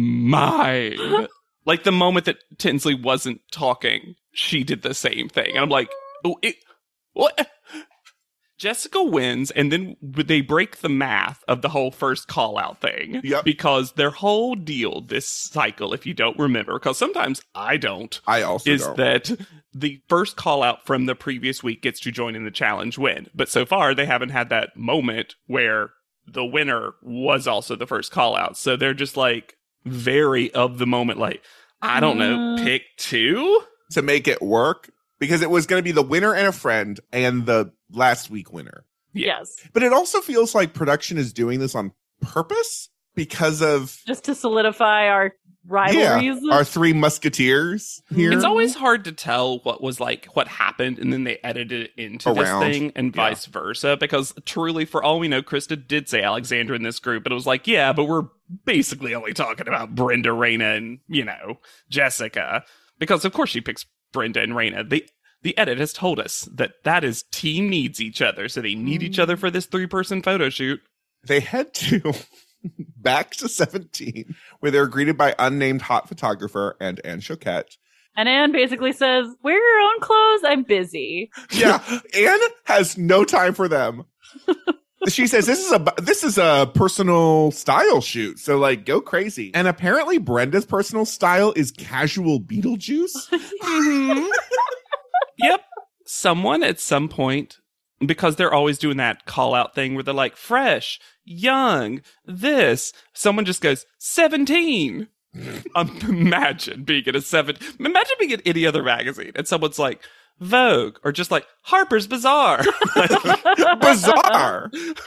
mind. Like the moment that Tinsley wasn't talking, she did the same thing. And I'm like, what? Jessica wins, and then they break the math of the whole first call-out thing. Yep. Because their whole deal this cycle, if you don't remember, because sometimes I don't, I also is don't. that the first call-out from the previous week gets to join in the challenge win. But so far, they haven't had that moment where the winner was also the first call-out. So they're just like very of the moment, like, I don't know, pick two? To make it work, because it was going to be the winner and a friend and the last week winner. Yes. But it also feels like production is doing this on purpose because of Just to solidify our rivalries. our three musketeers here. It's always hard to tell what happened, and then they edited it into Around. this thing, and vice versa. Because truly, for all we know, Krista did say Alexandra in this group, but it was like, yeah, but we're basically only talking about Brenda, Raina, and Jessica, because of course she picks Brenda and Raina. The edit has told us that is team needs each other, so they need each other for this 3-person photo shoot. They head to back to 17, where they're greeted by unnamed hot photographer and Anne Choquette. And Anne basically says, wear your own clothes, I'm busy. Yeah, Anne has no time for them. She says this is a personal style shoot, so like go crazy. And apparently Brenda's personal style is casual Beetlejuice. Yep. Someone at some point, because they're always doing that call out thing where they're like, fresh, young, this. Someone just goes, 17. Imagine being in imagine being in any other magazine and someone's like, Vogue, or just like Harper's Bazaar. Bizarre.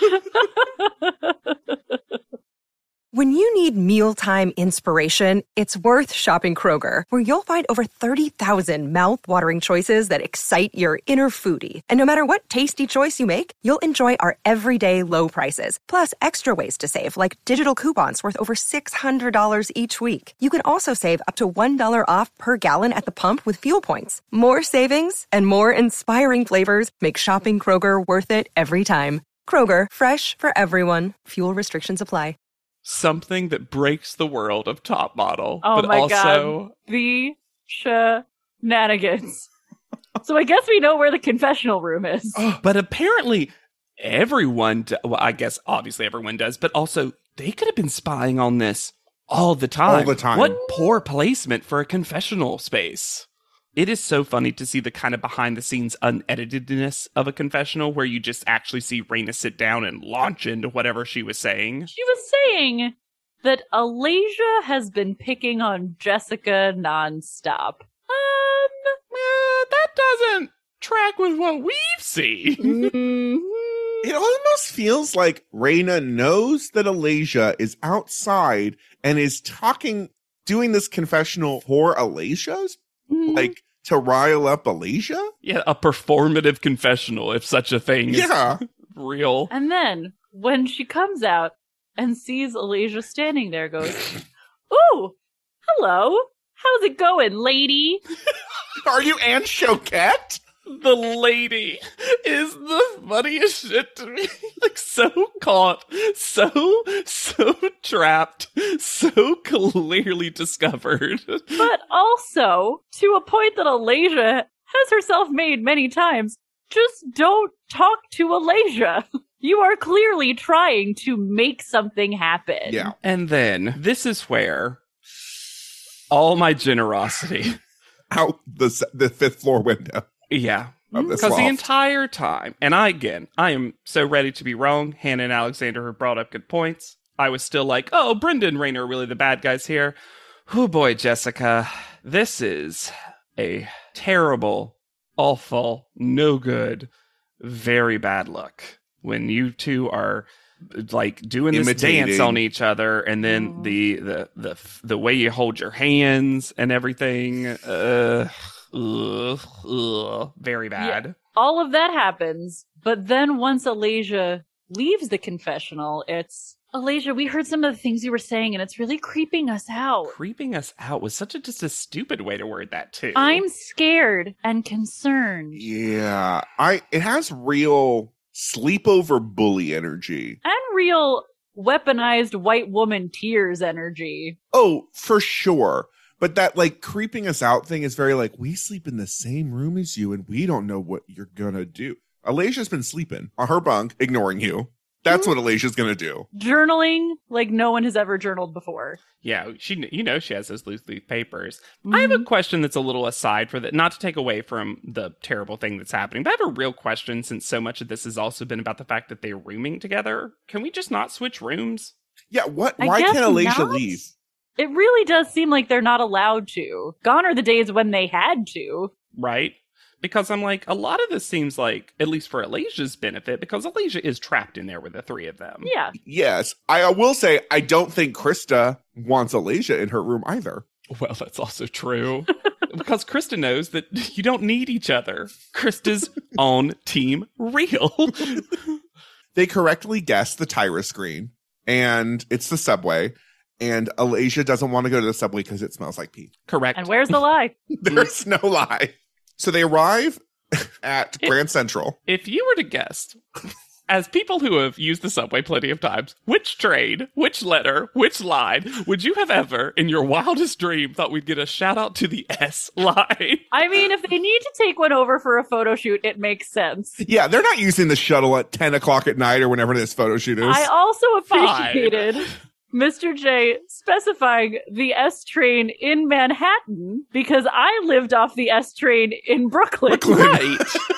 When you need mealtime inspiration, it's worth shopping Kroger, where you'll find over 30,000 mouth-watering choices that excite your inner foodie. And no matter what tasty choice you make, you'll enjoy our everyday low prices, plus extra ways to save, like digital coupons worth over $600 each week. You can also save up to $1 off per gallon at the pump with fuel points. More savings and more inspiring flavors make shopping Kroger worth it every time. Kroger, fresh for everyone. Fuel restrictions apply. Something that breaks the world of Top Model. Oh but my also... God. The shenanigans. So I guess we know where the confessional room is. But apparently everyone, I guess obviously everyone does, but also they could have been spying on this all the time. All the time. What poor placement for a confessional space. It is so funny to see the kind of behind the scenes uneditedness of a confessional where you just actually see Raina sit down and launch into whatever she was saying. She was saying that Alasia has been picking on Jessica nonstop. That doesn't track with what we've seen. It almost feels like Raina knows that Alasia is outside and is doing this confessional for Alasia's, like to rile up Alasia. Yeah, a performative confessional, if such a thing is real. And then when she comes out and sees Alasia standing there, goes, "Ooh, hello. How's it going, lady?" Are you Anne Choquette? The lady is the funniest shit to me. Like, so caught, so trapped, so clearly discovered. But also, to a point that Alasia has herself made many times, just don't talk to Alasia. You are clearly trying to make something happen. Yeah. And then, this is where all my generosity... Out the 5th floor window. Yeah. Of this Because the loft. entire time, and I am so ready to be wrong. Hannah and Alexander have brought up good points. I was still like, oh, Brenda and Raina are really the bad guys here. Oh boy, Jessica. This is a terrible, awful, no good, very bad look. When you two are like doing this Imitating. dance on each other, and then the way you hold your hands and everything, very bad. Yeah. All of that happens, but then once Alasia leaves the confessional, it's, Alasia, we heard some of the things you were saying, and it's really creeping us out. Creeping us out was just a stupid way to word that too. I'm scared and concerned. Yeah. It has real sleepover bully energy. And real weaponized white woman tears energy. Oh, for sure. But that like creeping us out thing is very like, we sleep in the same room as you and we don't know what you're gonna do. Alacia's been sleeping on her bunk, ignoring you. That's what Alacia's gonna do. Journaling like no one has ever journaled before. Yeah, she has those loose leaf papers. I have a question that's a little aside for that, not to take away from the terrible thing that's happening, but I have a real question since so much of this has also been about the fact that they're rooming together. Can we just not switch rooms? Yeah, what? I Why guess can't Alacia not. leave? It really does seem like they're not allowed to. Gone are the days when they had to. Right? Because I'm like, a lot of this seems like, at least for Alacia's benefit, because Alacia is trapped in there with the three of them. Yeah. Yes, I will say I don't think Krista wants Alacia in her room either. Well, that's also true. Because Krista knows that you don't need each other. Krista's on Team Real. They correctly guessed the Tyra screen, and it's the subway. And Alacia doesn't want to go to the subway because it smells like pee. Correct. And where's the lie? There's no lie. So they arrive at Grand Central. If you were to guess, as people who have used the subway plenty of times, which train, which letter, which line would you have ever, in your wildest dream, thought we'd get a shout out to the S line? I mean, if they need to take one over for a photo shoot, it makes sense. Yeah, they're not using the shuttle at 10 o'clock at night or whenever this photo shoot is. I also Fine. appreciated Mr. J specifying the S train in Manhattan because I lived off the S train in Brooklyn. Right.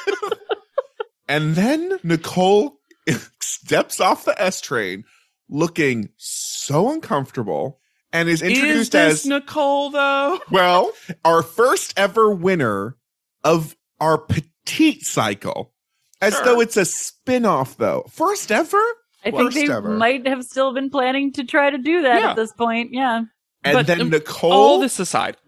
And then Nicole steps off the S train looking so uncomfortable and is introduced Is this as, Nicole, though? well, our first ever winner of our petite cycle. As Sure. though it's a spin-off, though. First ever? I think Worst they ever. might have still been planning to try to do that Yeah. at this point. Yeah. And But, then Nicole... All this aside,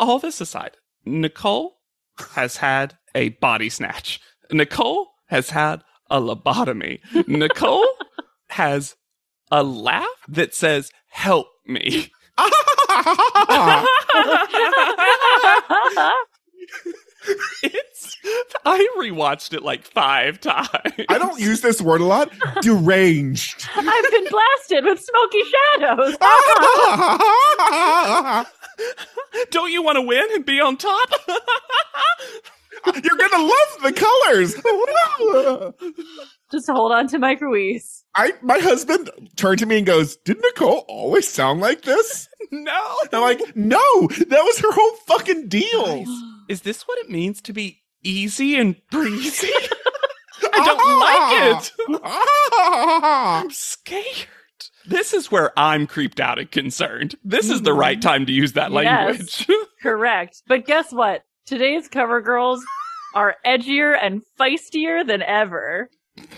Nicole has had a body snatch. Nicole has had a lobotomy. Nicole has a laugh that says, "Help me." I rewatched it like 5 times. I don't use this word a lot. Deranged. I've been blasted with smoky shadows. Don't you want to win and be on top? You're gonna love the colors. Just hold on to my Ruiz. My husband turned to me and goes, "Did Nicole always sound like this?" No. I'm like, "No, that was her whole fucking deal." Is this what it means to be easy and breezy? I don't like it. I'm scared. This is where I'm creeped out and concerned. This is the right time to use that language. Correct. But guess what? Today's cover girls are edgier and feistier than ever.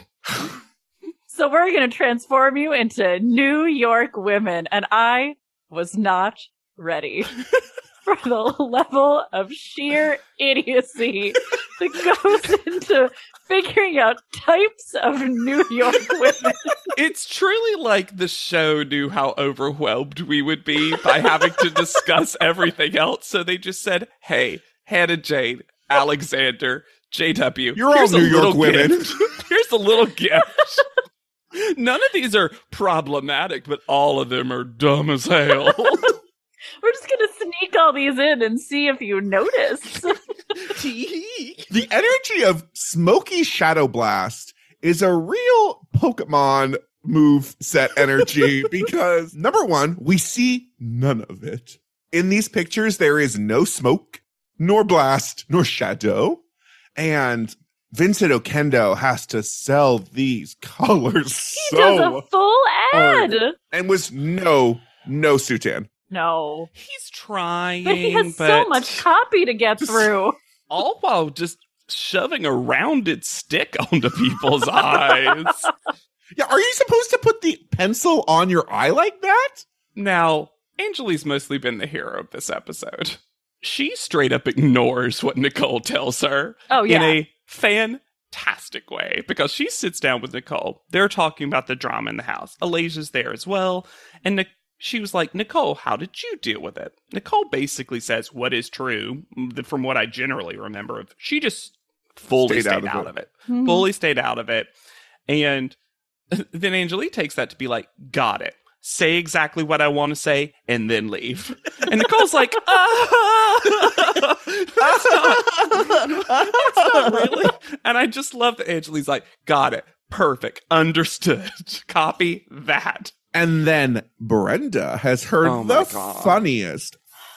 So we're going to transform you into New York women. And I was not ready for the level of sheer idiocy that goes into figuring out types of New York women. It's truly like the show knew how overwhelmed we would be by having to discuss everything else. So they just said, "Hey, Hannah Jane, Alexander, JW, You're all here's a New York little women." gift. Here's a little gift. None of these are problematic, but all of them are dumb as hell. We're just going to sneak all these in and see if you notice. The energy of Smoky Shadow Blast is a real Pokemon move set energy because, number one, we see none of it. In these pictures, there is no smoke, nor blast, nor shadow. And Vincent Okendo has to sell these colors He does a full ad. hard. And was no Sutan. No. He's trying, But he has so much copy to get through. all while just shoving a rounded stick onto people's eyes. Yeah, are you supposed to put the pencil on your eye like that? Now, Anjali's mostly been the hero of this episode. She straight up ignores what Nicole tells her Oh, yeah. in a fantastic way because she sits down with Nicole. They're talking about the drama in the house. Alacia's there as well. And she was like, "Nicole, how did you deal with it?" Nicole basically says what is true from what I generally remember of. She just fully stayed out of it. Fully stayed out of it. And then Anjali takes that to be like, "Got it. say exactly what I want to say, and then leave. And Nicole's like, that's not really. And I just love that Angelique's like, got it. Perfect. Understood. Copy that. And then Brenda has heard Oh my the God. funniest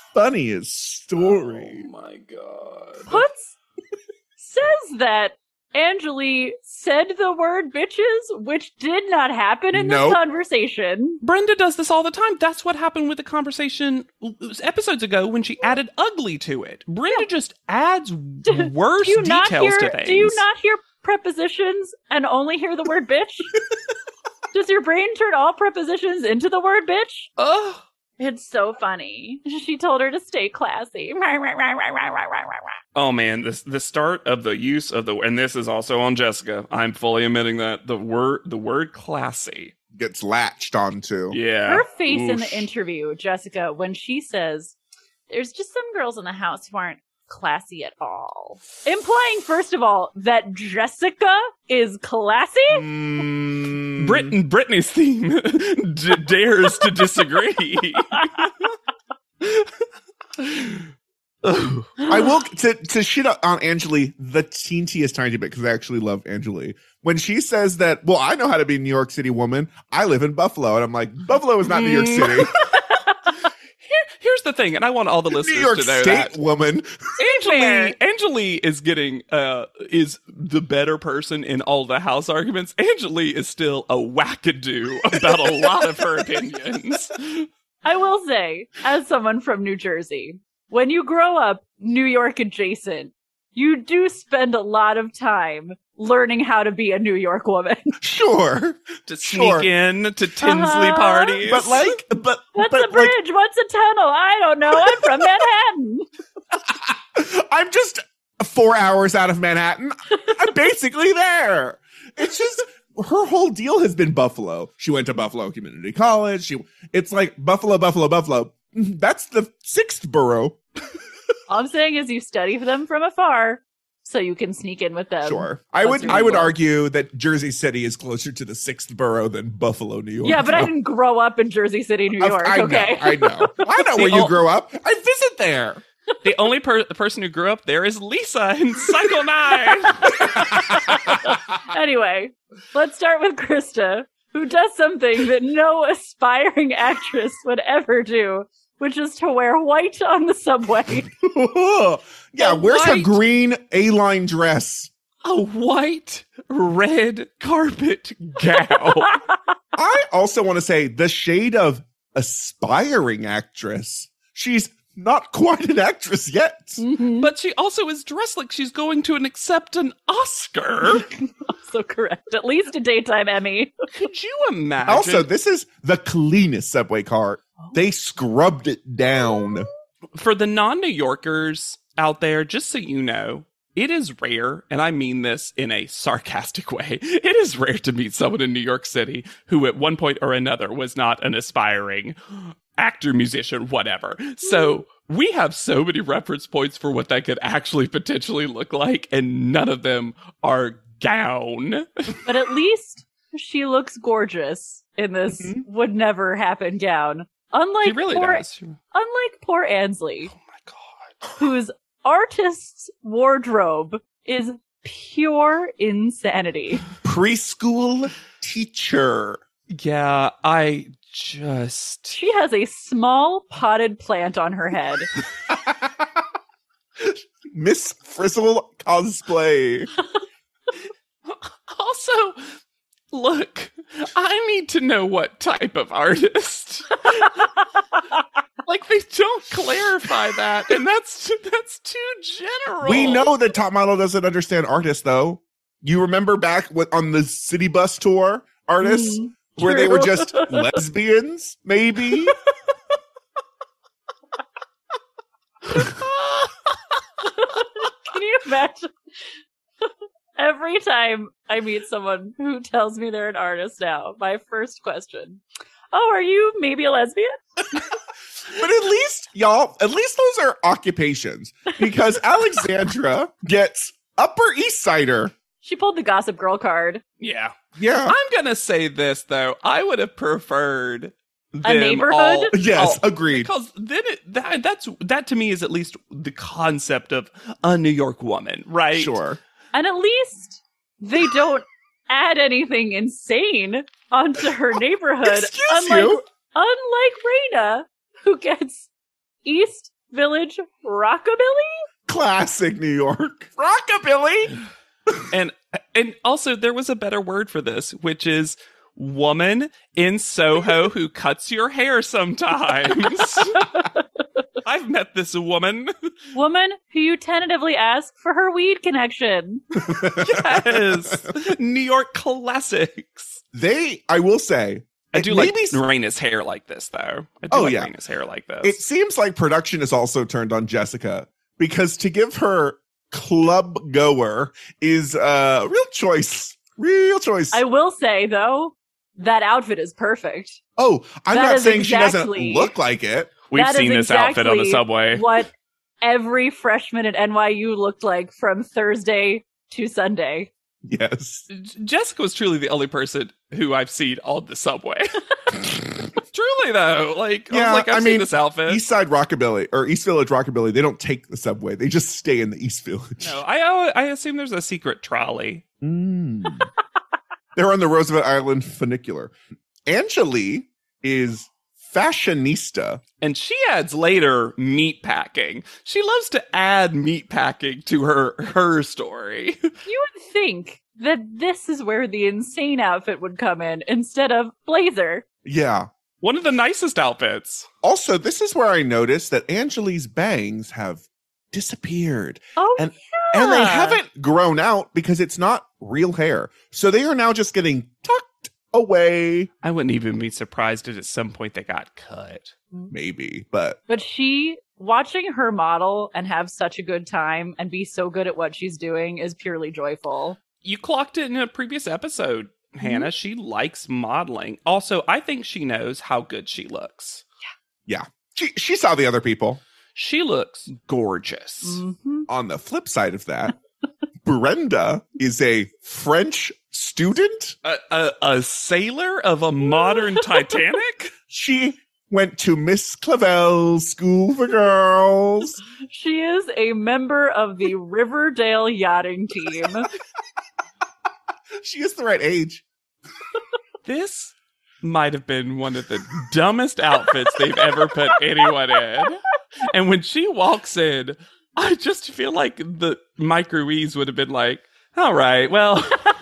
story. Oh my God. Says that Angelique said the word bitches, which did not happen in Nope. this conversation. Brenda does this all the time. That's what happened with the conversation episodes ago when she added ugly to it. Brenda just adds worse Do you not details hear? to things. Do you not hear prepositions and only hear the word bitch? Does your brain turn all prepositions into the word bitch? Ugh. It's so funny. She told her to stay classy. Oh man, the start of the use of the, and this is also on Jessica. I'm fully admitting that the word classy. Gets latched onto. Yeah. Her face in Oof. the interview, Jessica, when she says, there's just some girls in the house who aren't classy at all. Implying, first of all, that Jessica is classy? Mm, Brittany's theme dares to disagree. I will to shit on Angelique the teensiest tiny bit because I actually love Angelique. When she says that, well, I know how to be a New York City woman. I live in Buffalo, and I'm like, Buffalo is not New York City. Here's the thing, and I want all the listeners New York to know State that woman. Angelique is getting is the better person in all the house arguments. Angelique is still a wackadoo about a lot of her opinions. I will say, as someone from New Jersey, when you grow up New York adjacent, you do spend a lot of time learning how to be a New York woman. Sure. To sneak in to Tinsley parties. But like, but What's a bridge? like, What's a tunnel? I don't know. I'm from Manhattan. I'm just 4 hours out of Manhattan. I'm basically there. It's just her whole deal has been Buffalo. She went to Buffalo Community College. It's like Buffalo, Buffalo, Buffalo. That's the 6th borough. All I'm saying is you study them from afar so you can sneak in with them. Sure. I That's would reasonable. argue that Jersey City is closer to the 6th borough than Buffalo, New York. Yeah, but I though. didn't grow up in Jersey City, New York. I Okay. know. I know where you grew up. I visit there. The only person who grew up there is Lisa in Psycho 9. Anyway, let's start with Krista, who does something that no aspiring actress would ever do, which is to wear white on the subway. Yeah, A where's her white- green A-line dress? A white red carpet gown. I also want to say the shade of aspiring actress. She's not quite an actress yet. Mhm. But she also is dressed like she's going to accept an Oscar. So correct. At least a daytime Emmy. Could you imagine? Also, this is the cleanest subway cart. They scrubbed it down. For the non-New Yorkers out there, just so you know, it is rare, and I mean this in a sarcastic way, it is rare to meet someone in New York City who at one point or another was not an aspiring actor, musician, whatever. So we have so many reference points for what that could actually potentially look like, and none of them are gown. But at least she looks gorgeous in this would never happen gown. Unlike He really poor, does. Unlike poor Ansley, Oh my God. whose artist's wardrobe is pure insanity. Preschool teacher. Yeah, I just... She has a small potted plant on her head. Miss Frizzle cosplay. Also, look, I need to know what type of artist. Like, they don't clarify that, and that's too general. We know that Top Model doesn't understand artists, though. You remember back on the city bus tour, artists, where they were True. just lesbians, maybe? Can you imagine? Every time I meet someone who tells me they're an artist now, my first question, oh, are you maybe a lesbian? But at least, y'all, at least those are occupations. Because Alexandra gets Upper East Sider. She pulled the Gossip Girl card. Yeah. Yeah. I'm gonna say this, though. I would have preferred them neighborhood? all- Yes, all- agreed. Because then that to me is at least the concept of a New York woman, right? Sure. And at least they don't add anything insane onto her neighborhood. Excuse you? Unlike Raina, who gets East Village rockabilly. Classic New York. Rockabilly. and also there was a better word for this, which is woman in Soho who cuts your hair sometimes. I've met this woman. Woman who you tentatively ask for her weed connection. Yes. New York classics. I will say, I do maybe like Raina's hair like this, though. I do Oh, like yeah. Raina's hair like this. it seems like production is also turned on Jessica because to give her club goer is a real choice. Real choice. I will say, though, that outfit is perfect. I'm that not is saying she exactly- doesn't look like it. We've That seen is this outfit on the exactly subway. What every freshman at NYU looked like from Thursday to Sunday. Yes. Jessica was truly the only person who I've seen on the subway. Truly, though. Like, I Yeah, was like, I've I seen mean, this outfit. East Side Rockabilly or East Village Rockabilly, they don't take the subway. They just stay in the East Village. No, I assume there's a secret trolley. Mm. They're on the Roosevelt Island funicular. Angeli is fashionista. And she adds later meat packing. She loves to add meat packing to her story. You would think that this is where the insane outfit would come in instead of blazer. Yeah. One of the nicest outfits. Also, this is where I noticed that Angeli's bangs have disappeared. Oh, And- yeah. And they haven't grown out because it's not real hair. So they are now just getting tucked away. I wouldn't even be surprised if at some point they got cut. Maybe, but But watching her model and have such a good time and be so good at what she's doing is purely joyful. You clocked it in a previous episode, Hannah. She likes modeling. Also, I think she knows how good she looks. yeah. She saw the other people. She looks gorgeous. Mm-hmm. On the flip side of that, Brenda is a French student. A sailor of a modern Titanic? She went to Miss Clavel's School for Girls. She is a member of the Riverdale yachting team. She is the right age. This might have been one of the dumbest outfits they've ever put anyone in. And when she walks in, I just feel like the Mike Ruiz would have been like, all right, well.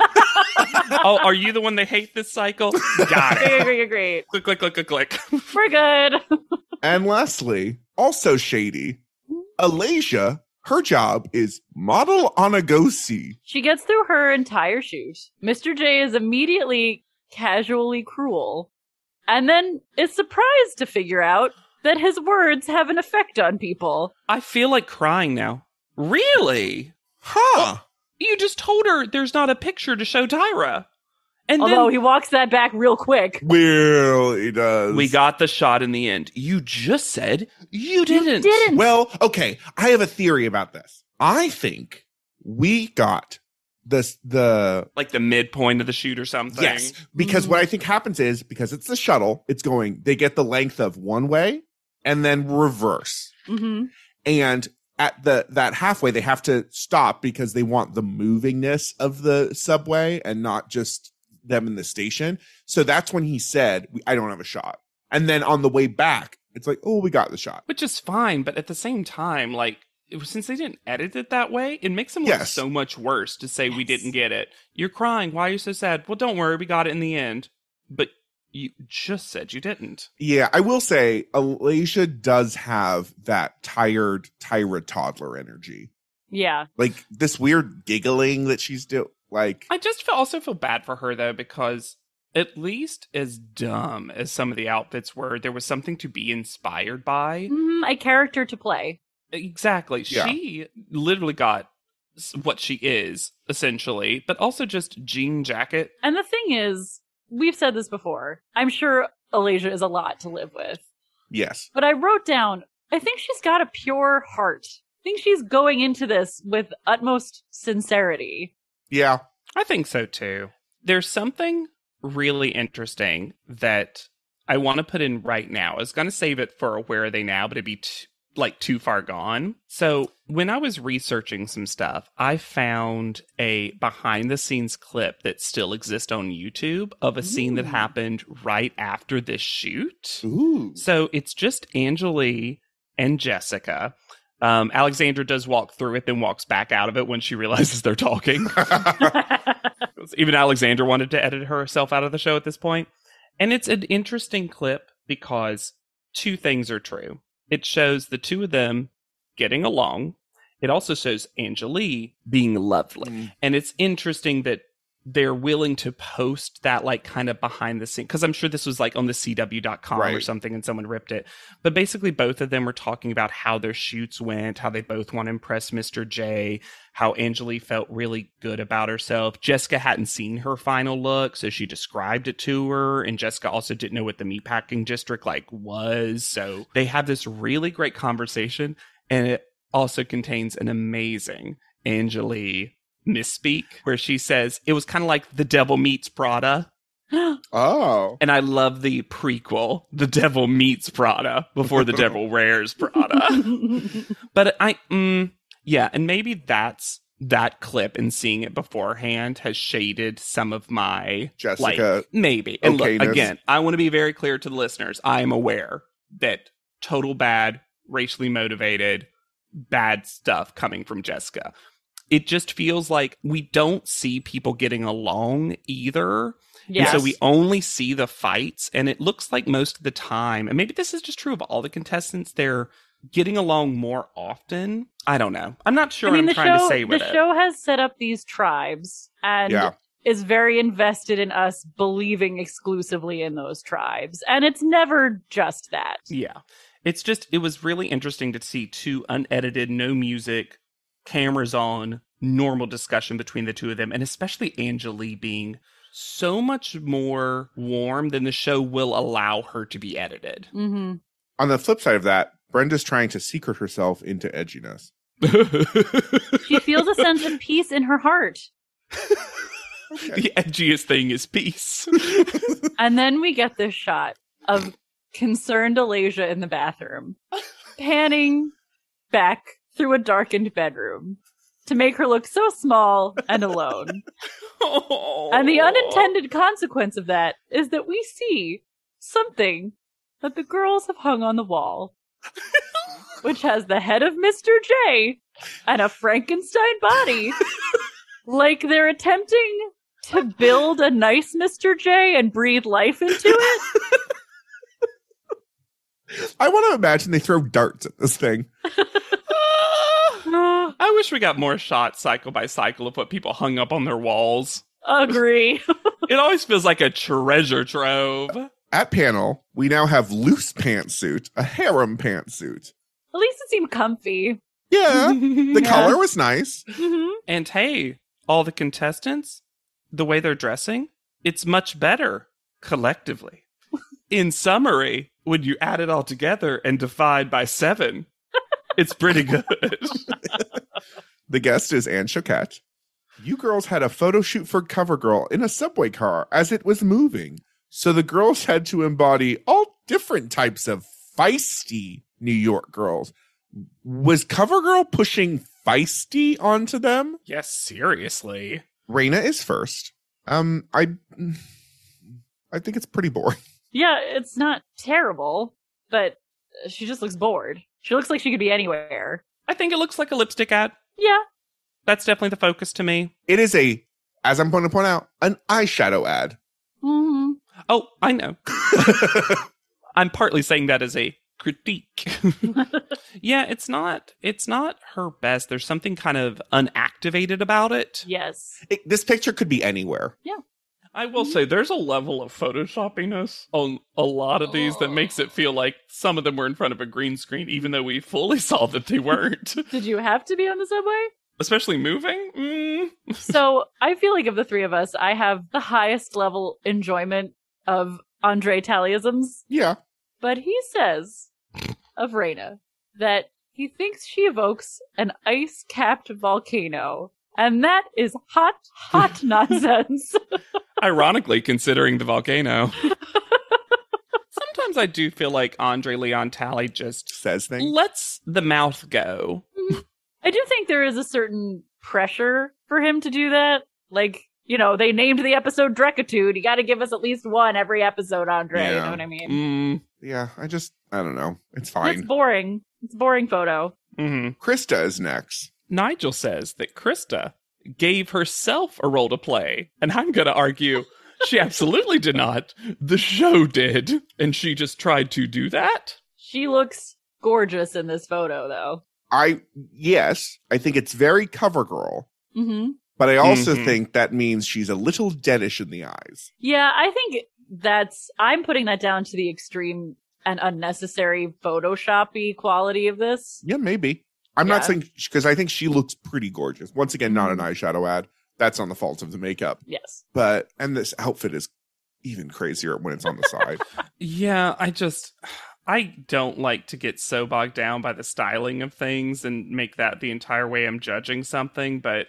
Oh, are you the one they hate this cycle? Got it. Great. Click, click, click, click, click. We're good. And lastly, also shady, Alasia, her job is model on a go-see. She gets through her entire shoot. Mr. J is immediately casually cruel, and then is surprised to figure out that his words have an effect on people. I feel like crying now. Really? Huh. You just told her there's not a picture to show Tyra. And Although then he walks that back real quick. Well, he does. we got the shot in the end. You just said you didn't. Didn't. Well, okay. I have a theory about this. I think we got the Like the midpoint of the shoot or something. yes, because what I think happens is because it's the shuttle, they get the length of one way and then reverse. Mm-hmm. And at that halfway, they have to stop because they want the movingness of the subway and not just them in the station. So that's when he said, I don't have a shot. And then on the way back, it's like, oh, we got the shot. Which is fine, but at the same time, like, since they didn't edit it that way, it makes them look Yes. so much worse to say we didn't get it. You're crying. Why are you so sad? Well, don't worry. We got it in the end. But you just said you didn't. Yeah, I will say Alasia does have that tired Tyra toddler energy. Yeah. Like this weird giggling that she's doing. Like, I just also feel bad for her, though, because at least as dumb as some of the outfits were, there was something to be inspired by. A character to play. Exactly. Yeah. She literally got what she is, essentially, but also just jean jacket. And the thing is, we've said this before. I'm sure Alasia is a lot to live with. yes. But I wrote down, I think she's got a pure heart. I think she's going into this with utmost sincerity. Yeah. I think so, too. There's something really interesting that I want to put in right now. I was going to save it for Where Are They Now, but it'd be too far gone. So when I was researching some stuff, I found a behind the scenes clip that still exists on YouTube of a scene that happened right after this shoot. Ooh. So it's just Anjali and Jessica. Alexandra does walk through it, then walks back out of it when she realizes they're talking. Even Alexandra wanted to edit herself out of the show at this point. And it's an interesting clip because two things are true. It shows the two of them getting along. It also shows Anjali being lovely. And it's interesting that they're willing to post that like kind of behind the scene, because I'm sure this was like on the CW.com or something and someone ripped it. But basically both of them were talking about how their shoots went, how they both want to impress Mr. J, how Anjali felt really good about herself. Jessica hadn't seen her final look, so she described it to her, and Jessica also didn't know what the meatpacking district like was. So they have this really great conversation, and it also contains an amazing Anjali misspeak where she says it was kind of like The Devil Meets Prada. Oh. And I love the prequel, The Devil Meets Prada, before The Devil Wears Prada. But yeah, and maybe that's that clip and seeing it beforehand has shaded some of my Jessica. Maybe. And look, okayness. again, I want to be very clear to the listeners. I am aware that total bad, racially motivated, bad stuff coming from Jessica. It just feels like we don't see people getting along either. Yes. And so we only see the fights, and it looks like most of the time, and maybe this is just true of all the contestants, they're getting along more often. I don't know. I'm not sure what I'm trying to say with it. The show has set up these tribes and is very invested in us believing exclusively in those tribes. And it's never just that. Yeah. It's just, it was really interesting to see two unedited, no music, cameras on, normal discussion between the two of them, and especially Anjali being so much more warm than the show will allow her to be edited. Mm-hmm. On the flip side of that, Brenda's trying to secret herself into edginess. She feels a sense of peace in her heart. The edgiest thing is peace. And then we get this shot of concerned Alasia in the bathroom, panning back through a darkened bedroom to make her look so small and alone. And the unintended consequence of that is that we see something that the girls have hung on the wall, which has the head of Mr. J and a Frankenstein body. Like they're attempting to build a nice Mr. J and breathe life into it. I want to imagine they throw darts at this thing. I wish we got more shots cycle by cycle of what people hung up on their walls. Agree. It always feels like a treasure trove. At panel, we now have loose pantsuit, a harem pantsuit. At least it seemed comfy. Yeah, the color was nice. Mm-hmm. And hey, all the contestants, the way they're dressing, it's much better collectively. In summary, when you add it all together and divide by 7, it's pretty good. The guest is Anne Choquette. You girls had a photo shoot for CoverGirl in a subway car as it was moving. So the girls had to embody all different types of feisty New York girls. Was CoverGirl pushing feisty onto them? Yes, seriously. Raina is first. I think it's pretty boring. Yeah, it's not terrible, but she just looks bored. She looks like she could be anywhere. I think it looks like a lipstick ad. Yeah. That's definitely the focus to me. It is as I'm going to point out, an eyeshadow ad. Mm-hmm. Oh, I know. I'm partly saying that as a critique. Yeah, it's not her best. There's something kind of unactivated about it. Yes. This picture could be anywhere. Yeah. I will say there's a level of photoshoppiness on a lot of these that makes it feel like some of them were in front of a green screen, even though we fully saw that they weren't. Did you have to be on the subway? Especially moving? So I feel like of the three of us, I have the highest level enjoyment of Andre Talieisms. Yeah. But he says of Raina that he thinks she evokes an ice-capped volcano. And that is hot, hot nonsense. Ironically, considering the volcano. sometimes I do feel like Andre Leon Talley just Says things. lets the mouth go. I do think there is a certain pressure for him to do that. Like, you know, they named the episode Drekitude. You got to give us at least one every episode, Andre. You Yeah. know what I mean? Mm, Yeah, I don't know. It's It's fine. boring. It's a boring photo. mhm. Krista is next. Nigel says that Krista gave herself a role to play, and I'm going to argue she absolutely did not. The show did, and she just tried to do that. She looks gorgeous in this photo, though. Yes, I think it's very cover girl, Mm-hmm. but I also Mhm. think that means she's a little deadish in the eyes. Yeah, I think I'm putting that down to the extreme and unnecessary Photoshoppy quality of this. Yeah, maybe. I'm not Yeah. saying, because I think she looks pretty gorgeous. Once again, not an eyeshadow ad. That's on the fault of the makeup. Yes. And this outfit is even crazier when it's on the side. Yeah, I don't like to get so bogged down by the styling of things and make that the entire way I'm judging something, but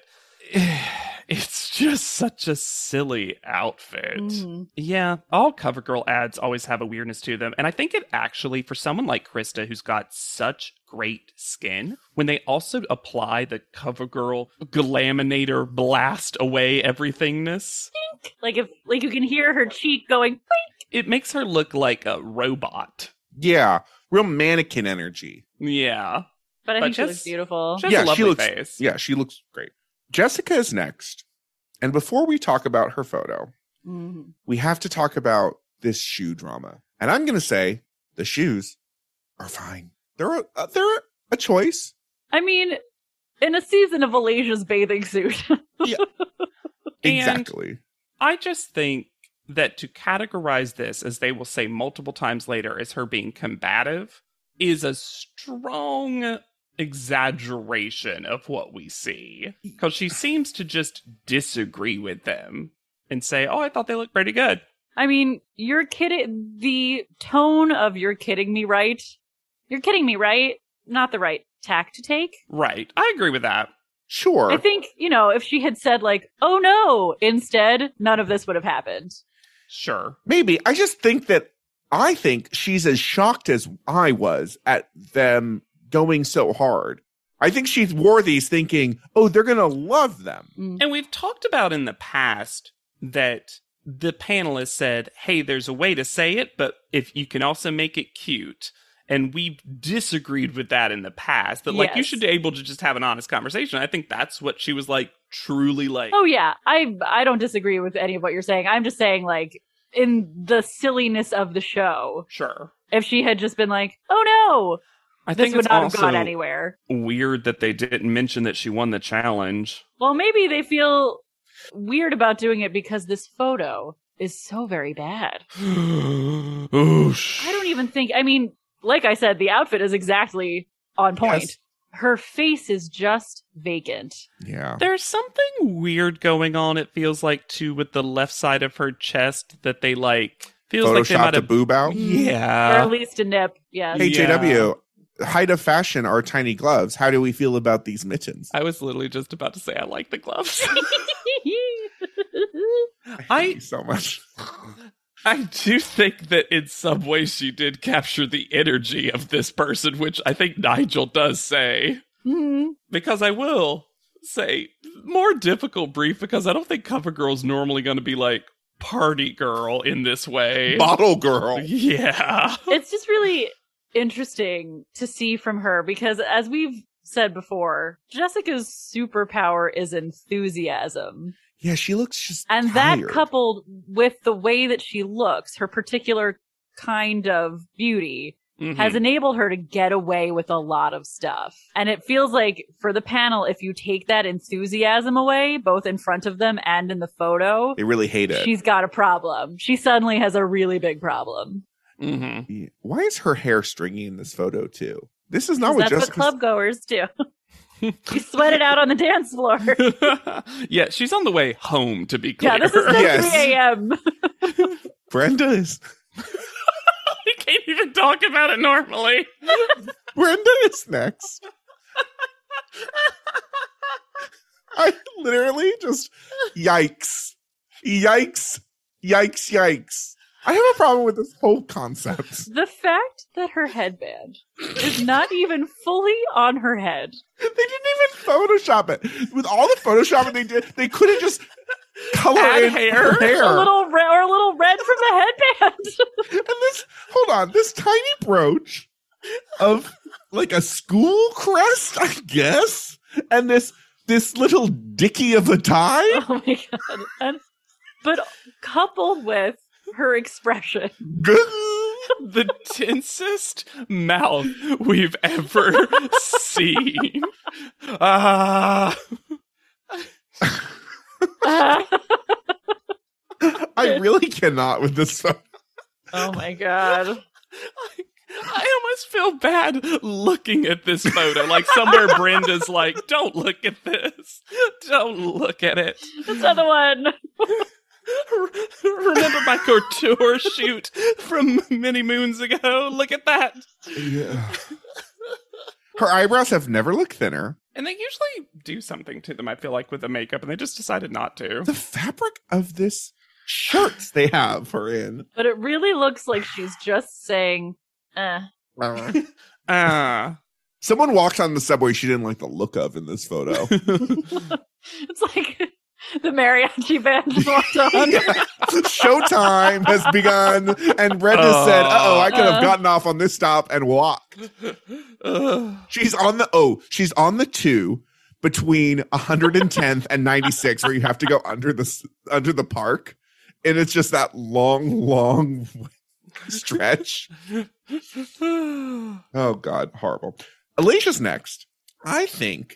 it's just such a silly outfit. Mhm. Yeah, all CoverGirl ads always have a weirdness to them. And I think it actually, for someone like Krista, who's got such great skin, when they also apply the CoverGirl Glaminator blast away everythingness, Like you can hear her cheek going. it makes her look like a robot. Yeah, real mannequin energy. Yeah. But I But think she looks just- beautiful. She has Yeah, a lovely she looks- face. Yeah, she looks great. Jessica is next. And before we talk about her photo, Mhm. we have to talk about this shoe drama. And I'm going to say the shoes are fine. They're a choice. I mean, in a season of Alasia's bathing suit. Exactly. I just think that to categorize this, as they will say multiple times later, as her being combative is a strong exaggeration of what we see. Because she seems to just disagree with them and say, oh, I thought they looked pretty good. I mean, you're kidding. The tone of "you're kidding me, right"? You're kidding me, right? Not the right tack to take. Right. I agree with that. Sure. I think, you know, if she had said like, "Oh no," instead, none of this would have happened. Sure. Maybe. I think she's as shocked as I was at them going so hard. I think she wore these thinking, oh, they're going to love them. And we've talked about in the past that the panelists said, hey, there's a way to say it, but if you can also make it cute. And we've disagreed with that in the past, that like you Yes. should be able to just have an honest conversation. I think that's what she was like, truly like. Oh yeah, I don't disagree with any of what you're saying. I'm just saying, like, in the silliness of the show, Sure. if she had just been like, "Oh no," I this think would it's not have also gone anywhere. weird that they didn't mention that she won the challenge. Well, maybe they feel weird about doing it because this photo is so very bad. Oosh. I don't even think, I mean, like I said, the outfit is exactly on point. Yes. Her face is just vacant. Yeah. There's something weird going on, it feels like, too, with the left side of her chest that they like. Feels like they Photoshopped might a have. boob out. Or Yeah. at least a nip, yes. Hey, Yeah. JW, height of fashion are tiny gloves. How do we feel about these mittens? I was literally just about to say I like the gloves. I hate you so much. I do think that in some ways she did capture the energy of this person, which I think Nigel does say. Mhm. Because I will say, more difficult brief, because I don't think CoverGirl's normally going to be like party girl in this way. Bottle girl. Yeah. It's just really interesting to see from her because, as we've said before, Jessica's superpower is enthusiasm. Yeah, she looks just And tired. that coupled with the way that she looks, her particular kind of beauty, Mhm. has enabled her to get away with a lot of stuff. And it feels like for the panel, if you take that enthusiasm away, both in front of them and in the photo, They really hate it. she's got a problem. She suddenly has a really big problem. Mhm. Yeah. Why is her hair stringy in this photo too? This is not what That's what Jessica's... club goers do. You sweat it out on the dance floor. Yeah, she's on the way home, to be clear. Yeah, this is the Yes. 3 a.m. Brenda is We can't even talk about it normally. Brenda is next. I literally just yikes. Yikes. Yikes, yikes. I have a problem with this whole concept. The fact that her headband is not even fully on her head. They didn't even Photoshop it. With all the Photoshopping they did, they could have just color Add in hair. her hair. A little red from the headband. And this, hold on, this tiny brooch of like a school crest, I guess, and this little dicky of a tie. Oh my god! But coupled with her expression, The tensest mouth we've ever seen. Ah. I really cannot with this photo. oh my god! I almost feel bad looking at this photo. Like somewhere Brenda's like, don't look at this. Don't look at it. That's another one. Remember my couture shoot from many moons ago? Look at that. Yeah. Her eyebrows have never looked thinner. And they usually do something to them, I feel like, with the makeup, and they just decided not to. The fabric of this shirts they have her in. But it really looks like she's just saying, Someone walked on the subway she didn't like the look of in this photo. It's like the mariachi band just walked on. Showtime has begun, and Brenda said, I could have gotten off on this stop and walked. She's on the 2 between 110th and 96, where you have to go under the park, and it's just that long stretch. Oh god, horrible. Alicia's next. I think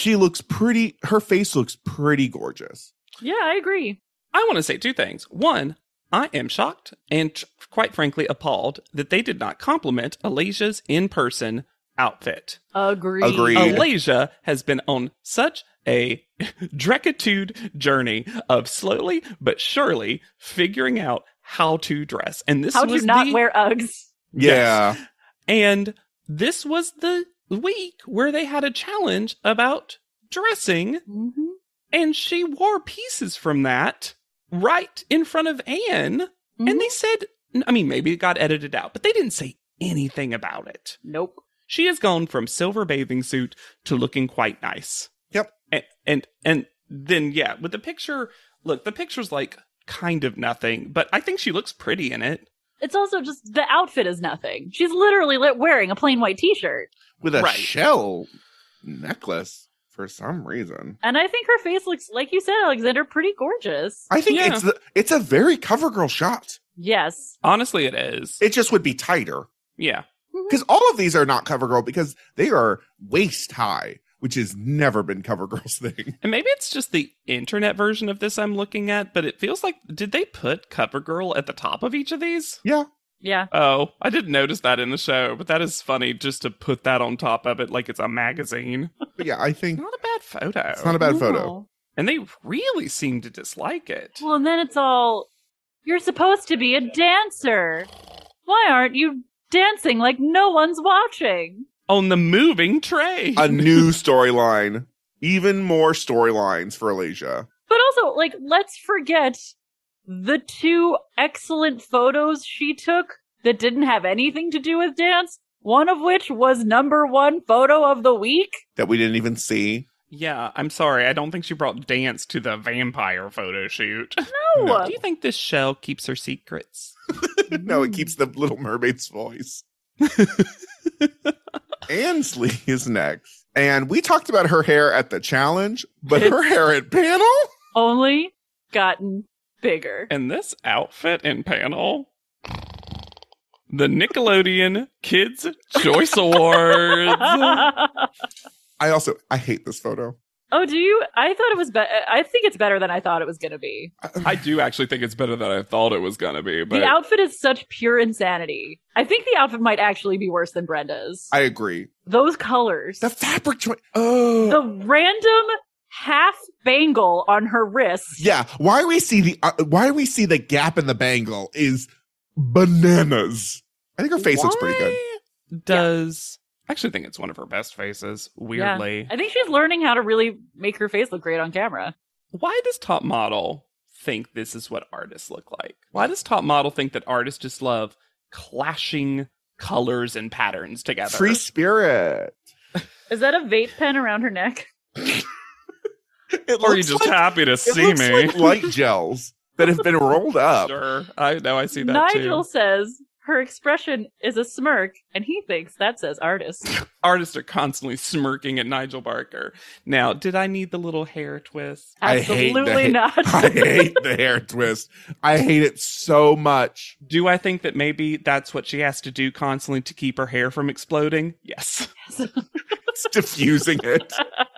her face looks pretty gorgeous. Yeah, I agree. I want to say 2 things. One, I am shocked and quite frankly appalled that they did not compliment Alicia's in-person outfit. Agreed. Alicia has been on such a drecitude journey of slowly but surely figuring out how to dress. And this How was to not wear Uggs. Yeah. Yes. And this was the week where they had a challenge about dressing, Mm-hmm. and she wore pieces from that right in front of Anne. Mm-hmm. And they said, I mean, maybe it got edited out, but they didn't say anything about it. Nope. She has gone from silver bathing suit to looking quite nice. Yep. And then, yeah, with the picture, look, the picture's like kind of nothing, but I think she looks pretty in it. It's also just the outfit is nothing. She's literally wearing a plain white t-shirt. With a Right. shell necklace for some reason. And I think her face looks, like you said, Alexander, pretty gorgeous. I think Yeah. it's a very CoverGirl shot. Yes. Honestly, it is. It just would be tighter. Yeah. Because all of these are not CoverGirl because they are waist high, which has never been CoverGirl's thing. And maybe it's just the internet version of this I'm looking at, but it feels like, did they put CoverGirl at the top of each of these? Yeah. Yeah. Oh, I didn't notice that in the show, but that is funny just to put that on top of it like it's a magazine. But yeah, I think Not a bad photo. it's not a bad photo. No. And they really seem to dislike it. Well, and then it's all, you're supposed to be a dancer. Why aren't you dancing like no one's watching? On the moving train. A new storyline. Even more storylines for Alicia. But also, like, let's forget the 2 excellent photos she took that didn't have anything to do with dance, one of which was #1 photo of the week. That we didn't even see. Yeah, I'm sorry. I don't think she brought dance to the vampire photo shoot. No. Do you think this shell keeps her secrets? No, it keeps the Little Mermaid's voice. Ansley is next. And we talked about her hair at the challenge, but her hair at panel? Only gotten bigger. And this outfit in panel, the Nickelodeon Kids Choice Awards. I hate this photo. Oh, do you? I thought it was better. I think it's better than I thought it was going to be. I do actually think it's better than I thought it was going to be. But The outfit is such pure insanity. I think the outfit might actually be worse than Brenda's. I agree. Those colors. The fabric choice. Oh. The random half bangle on her wrist. Yeah, why we see the gap in the bangle is bananas. I think her face looks pretty good. Does I actually think it's one of her best faces, weirdly. Yeah. I think she's learning how to really make her face look great on camera. Why does Top Model think this is what artists look like? Why does Top Model think that artists just love clashing colors and patterns together? Free spirit. Is that a vape pen around her neck? Or are you just happy to see looks me? like light gels that have been rolled up. Sure. I know, I see that Nigel too. says her expression is a smirk, and he thinks that says artist. Artists are constantly smirking at Nigel Barker. Now, did I need the little hair twist? Absolutely not. I hate the hair twist. I hate it so much. Do I think that maybe that's what she has to do constantly to keep her hair from exploding? Yes. It's diffusing it.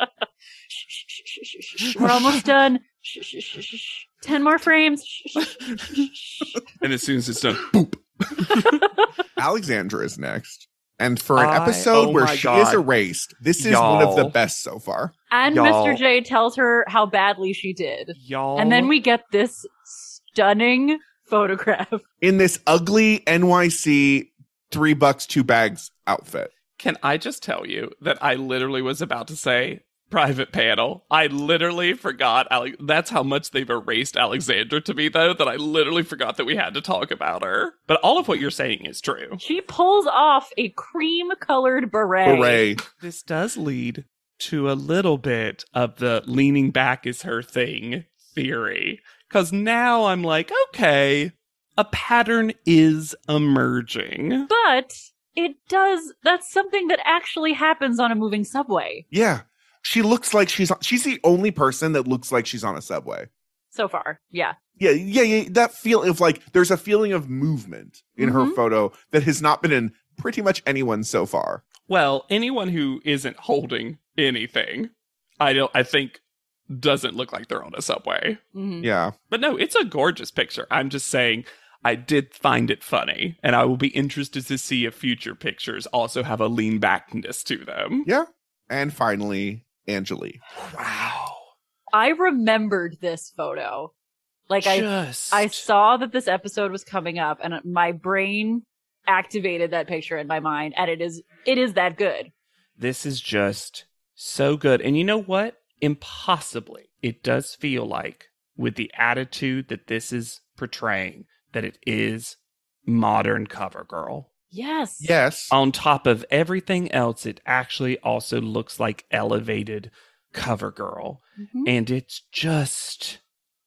We're almost done. 10 more frames. And as soon as it's done, boop. Alexandra is next. And for an episode oh where my she God. is erased, this is one of the Y'all. best so far. And Y'all. Mr. J tells her how badly she did. Y'all. And then we get this stunning photograph. In this ugly NYC $3 2 bags outfit. Can I just tell you that I literally was about to say private panel? I literally forgot. That's how much they've erased Alexandra to me, though, that I literally forgot that we had to talk about her. But all of what you're saying is true. She pulls off a cream-colored beret. Hooray. This does lead to a little bit of the leaning back is her thing theory. Because now I'm like, okay, a pattern is emerging. But that's something that actually happens on a moving subway. Yeah. She looks like she's the only person that looks like she's on a subway. So far, yeah. Yeah. That feel of like there's a feeling of movement in her Mhm. photo that has not been in pretty much anyone so far. Well, anyone who isn't holding anything, I think doesn't look like they're on a subway. Mhm. Yeah. But no, it's a gorgeous picture. I'm just saying I did find it funny, and I will be interested to see if future pictures also have a lean backness to them. Yeah. And finally, Angelique. Wow. I remembered this photo. Like I saw that this episode was coming up, and my brain activated that picture in my mind, and it is that good. This is just so good. And you know what? Impossibly, it does feel like, with the attitude that this is portraying, that it is modern CoverGirl. Yes. Yes. On top of everything else, it actually also looks like elevated CoverGirl. Mhm. And it's just,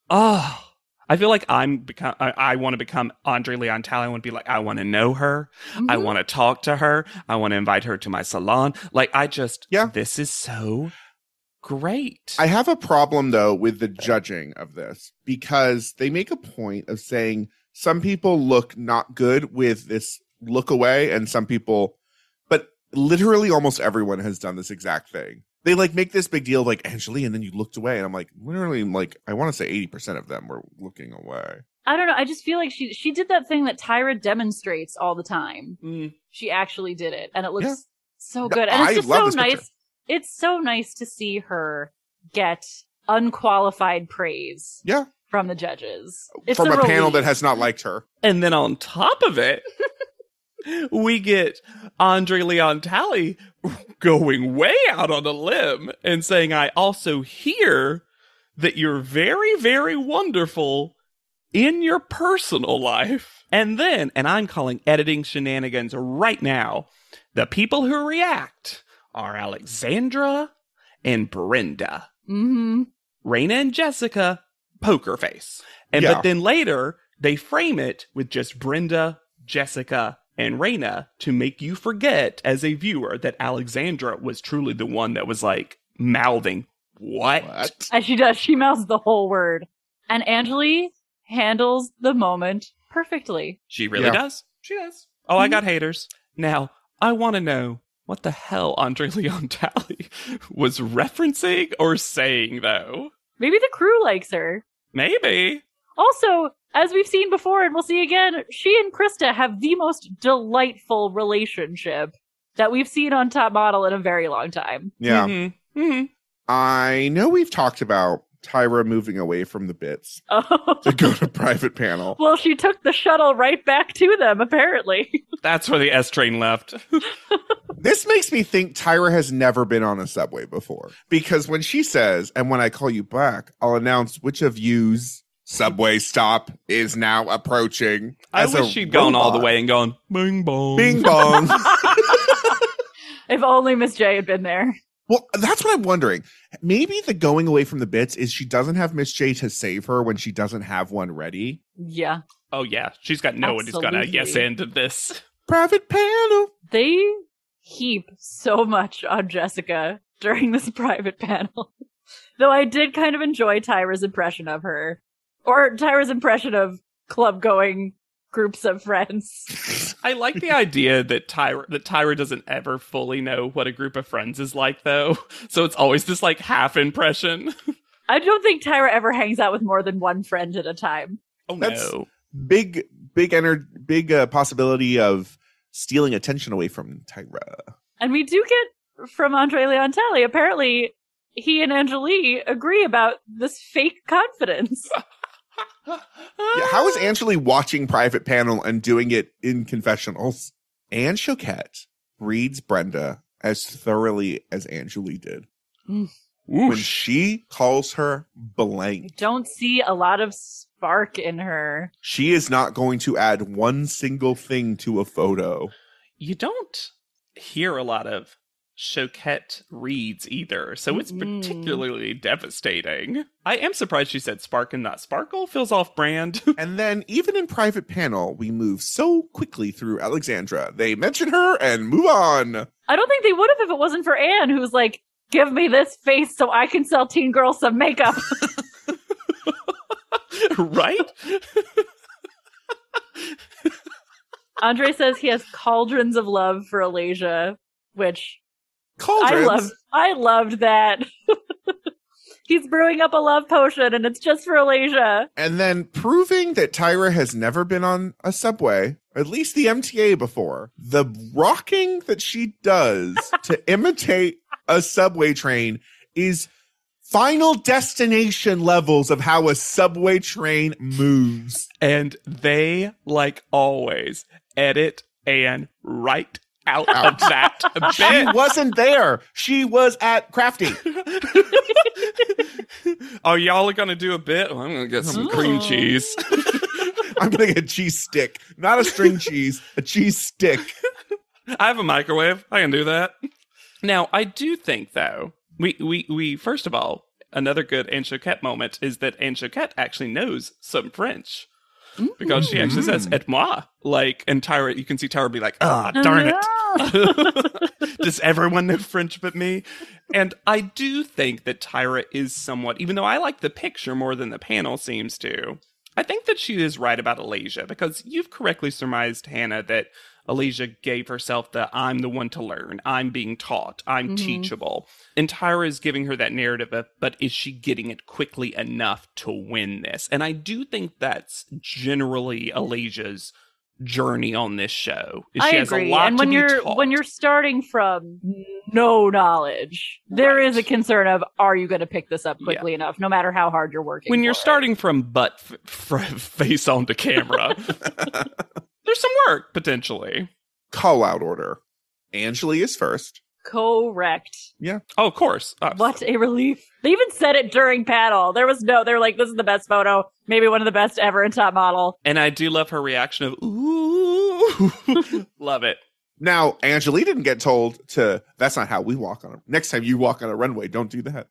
I feel like I want to become Andre Leon Talley. I want to be like, I want to know her. I Mhm. want to talk to her. I want to invite her to my salon. Like, Yeah. this is so great. I have a problem though with the judging of this because they make a point of saying some people look not good with this look away and some people, but literally almost everyone has done this exact thing. They like make this big deal of like Angelique and then you looked away and I'm like, literally like, I want to say 80% of them were looking away. I don't know. I just feel like she did that thing that Tyra demonstrates all the time. Mm. She actually did it, and it looks Yeah. so good. And I it's just love so this nice. picture. It's so nice to see her get unqualified praise Yeah. from the judges. It's From a panel relief. that has not liked her. And then on top of it, we get Andre Leon Talley going way out on a limb and saying, I also hear that you're very, very wonderful in your personal life. And then, and I'm calling editing shenanigans right now, the people who react are Alexandra and Brenda. Mm-hmm. Raina and Jessica, poker face. And Yeah. but then later they frame it with just Brenda, Jessica, and Raina to make you forget as a viewer that Alexandra was truly the one that was like mouthing what? As she does, she mouths the whole word. And Angelique handles the moment perfectly. She really Yeah. does. She does. Oh, I got haters. Now, I want to know what the hell Andre Leon Talley was referencing or saying, though. Maybe the crew likes her. Maybe. Also, as we've seen before and we'll see again, she and Krista have the most delightful relationship that we've seen on Top Model in a very long time. Yeah. Mhm. Mhm. I know we've talked about Tyra moving away from the bits Oh. to go to private panel. Well, she took the shuttle right back to them, apparently. That's where the S train left. This makes me think Tyra has never been on a subway before. Because when she says, and when I call you back, I'll announce which of yous subway stop is now approaching. I as a wish she'd gone all the robot. way and gone, bing bong. Bing bong. If only Miss J had been there. Well, that's what I'm wondering. Maybe the going away from the bits is she doesn't have Miss J to save her when she doesn't have one ready. Yeah. Oh, yeah. She's got no one who's gonna Absolutely. yes into this. Private panel. They heap so much on Jessica during this private panel. Though I did kind of enjoy Tyra's impression of her. Or Tyra's impression of club-going groups of friends. I like the idea that Tyra doesn't ever fully know what a group of friends is like, though. So it's always this, like, half impression. I don't think Tyra ever hangs out with more than one friend at a time. Oh, That's- no. Big possibility of stealing attention away from Tyra. And we do get from Andre Leontali, apparently he and Angelique agree about this fake confidence. Yeah, how is Angeli watching private panel and doing it in confessionals? Anne Choquette reads Brenda as thoroughly as Angeli did. When Whoosh. she calls her blank, Don't see a lot of spark in her. she is not going to add one single thing to a photo. You don't hear a lot of Choquette reads either, so it's particularly devastating. I am surprised she said spark and not sparkle. Feels off brand. And then, even in private panel, we move so quickly through Alexandra. They mention her and move on. I don't think they would have if it wasn't for Anne, who's like, give me this face so I can sell teen girls some makeup. Right? Andre says he has cauldrons of love for Alasia, which Cauldrons. I loved that. He's brewing up a love potion and it's just for Alasia. And then proving that Tyra has never been on a subway, at least the MTA before. The rocking that she does to imitate a subway train is Final Destination levels of how a subway train moves. And they, like always, edit and write out of that She bit. wasn't there. She was at Crafty. Oh, y'all are gonna do a bit? Well, I'm gonna get some cream cheese. I'm going to get a cheese stick, not a string cheese, a cheese stick. I have a microwave. I can do that. Now, I do think, though, we first of all, another good Anne Choquette moment is that Anne Choquette actually knows some French. Because she actually says, et moi. Like, and Tyra, you can see Tyra be like, ah, darn it. Does everyone know French but me? And I do think that Tyra is somewhat, even though I like the picture more than the panel seems to, I think that she is right about Alasia, because you've correctly surmised, Hannah, that Alasia gave herself the I'm the one to learn, I'm being taught, I'm teachable. And Tyra is giving her that narrative of, but is she getting it quickly enough to win this? And I do think that's generally Alasia's journey on this show. Is I she has agree. a lot And to when be you're taught. when you're starting from no knowledge, there is a concern of, are you going to pick this up quickly enough, no matter how hard you're working? When you're for it? starting from butt face onto camera, there's some work potentially. Call out order. Angeli is first. Correct. Oh, of course. What a relief. They even said it during panel. They were like, this is the best photo, maybe one of the best ever in Top Model. And I do love her reaction of, ooh. Love it. Now, Angeli didn't get told to, that's not how we walk on a, next time you walk on a runway, don't do that.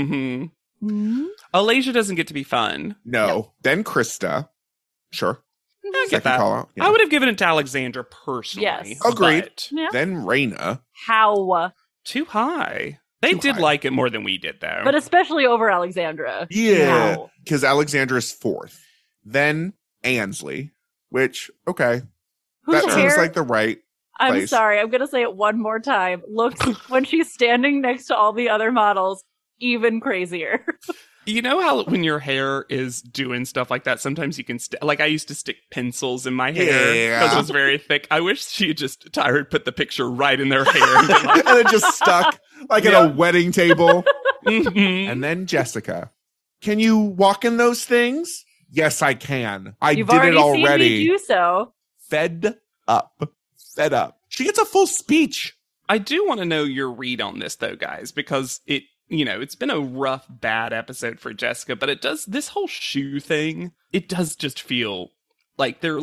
Mm-hmm. Alasia doesn't get to be fun. No. Then Krista. Sure. I get Second that. call out. Yeah. I would have given it to Alexandra personally. Yes. Agreed. but Yeah. Then Raina. How? Too high. They Too did high. like it more than we did, though. But especially over Alexandra. Yeah. How? Because Alexandra's fourth. Then Ansley, which, okay. Whose That hair, seems like the right. I'm place. sorry, I'm going to say it one more time. Looks, when she's standing next to all the other models, even crazier. You know how when your hair is doing stuff like that, sometimes you can like I used to stick pencils in my hair Yeah. because it was very thick. I wish she just Tyra put the picture right in their hair and been like, And it just stuck like at Yeah. a wedding table. mhm. And then Jessica. Can you walk in those things? Yes, I can. I You've did it already seen me already. do so. Fed up. Fed up. She gets a full speech. I do want to know your read on this though, guys, because it it's been a rough, bad episode for Jessica, but this whole shoe thing, it does just feel like they're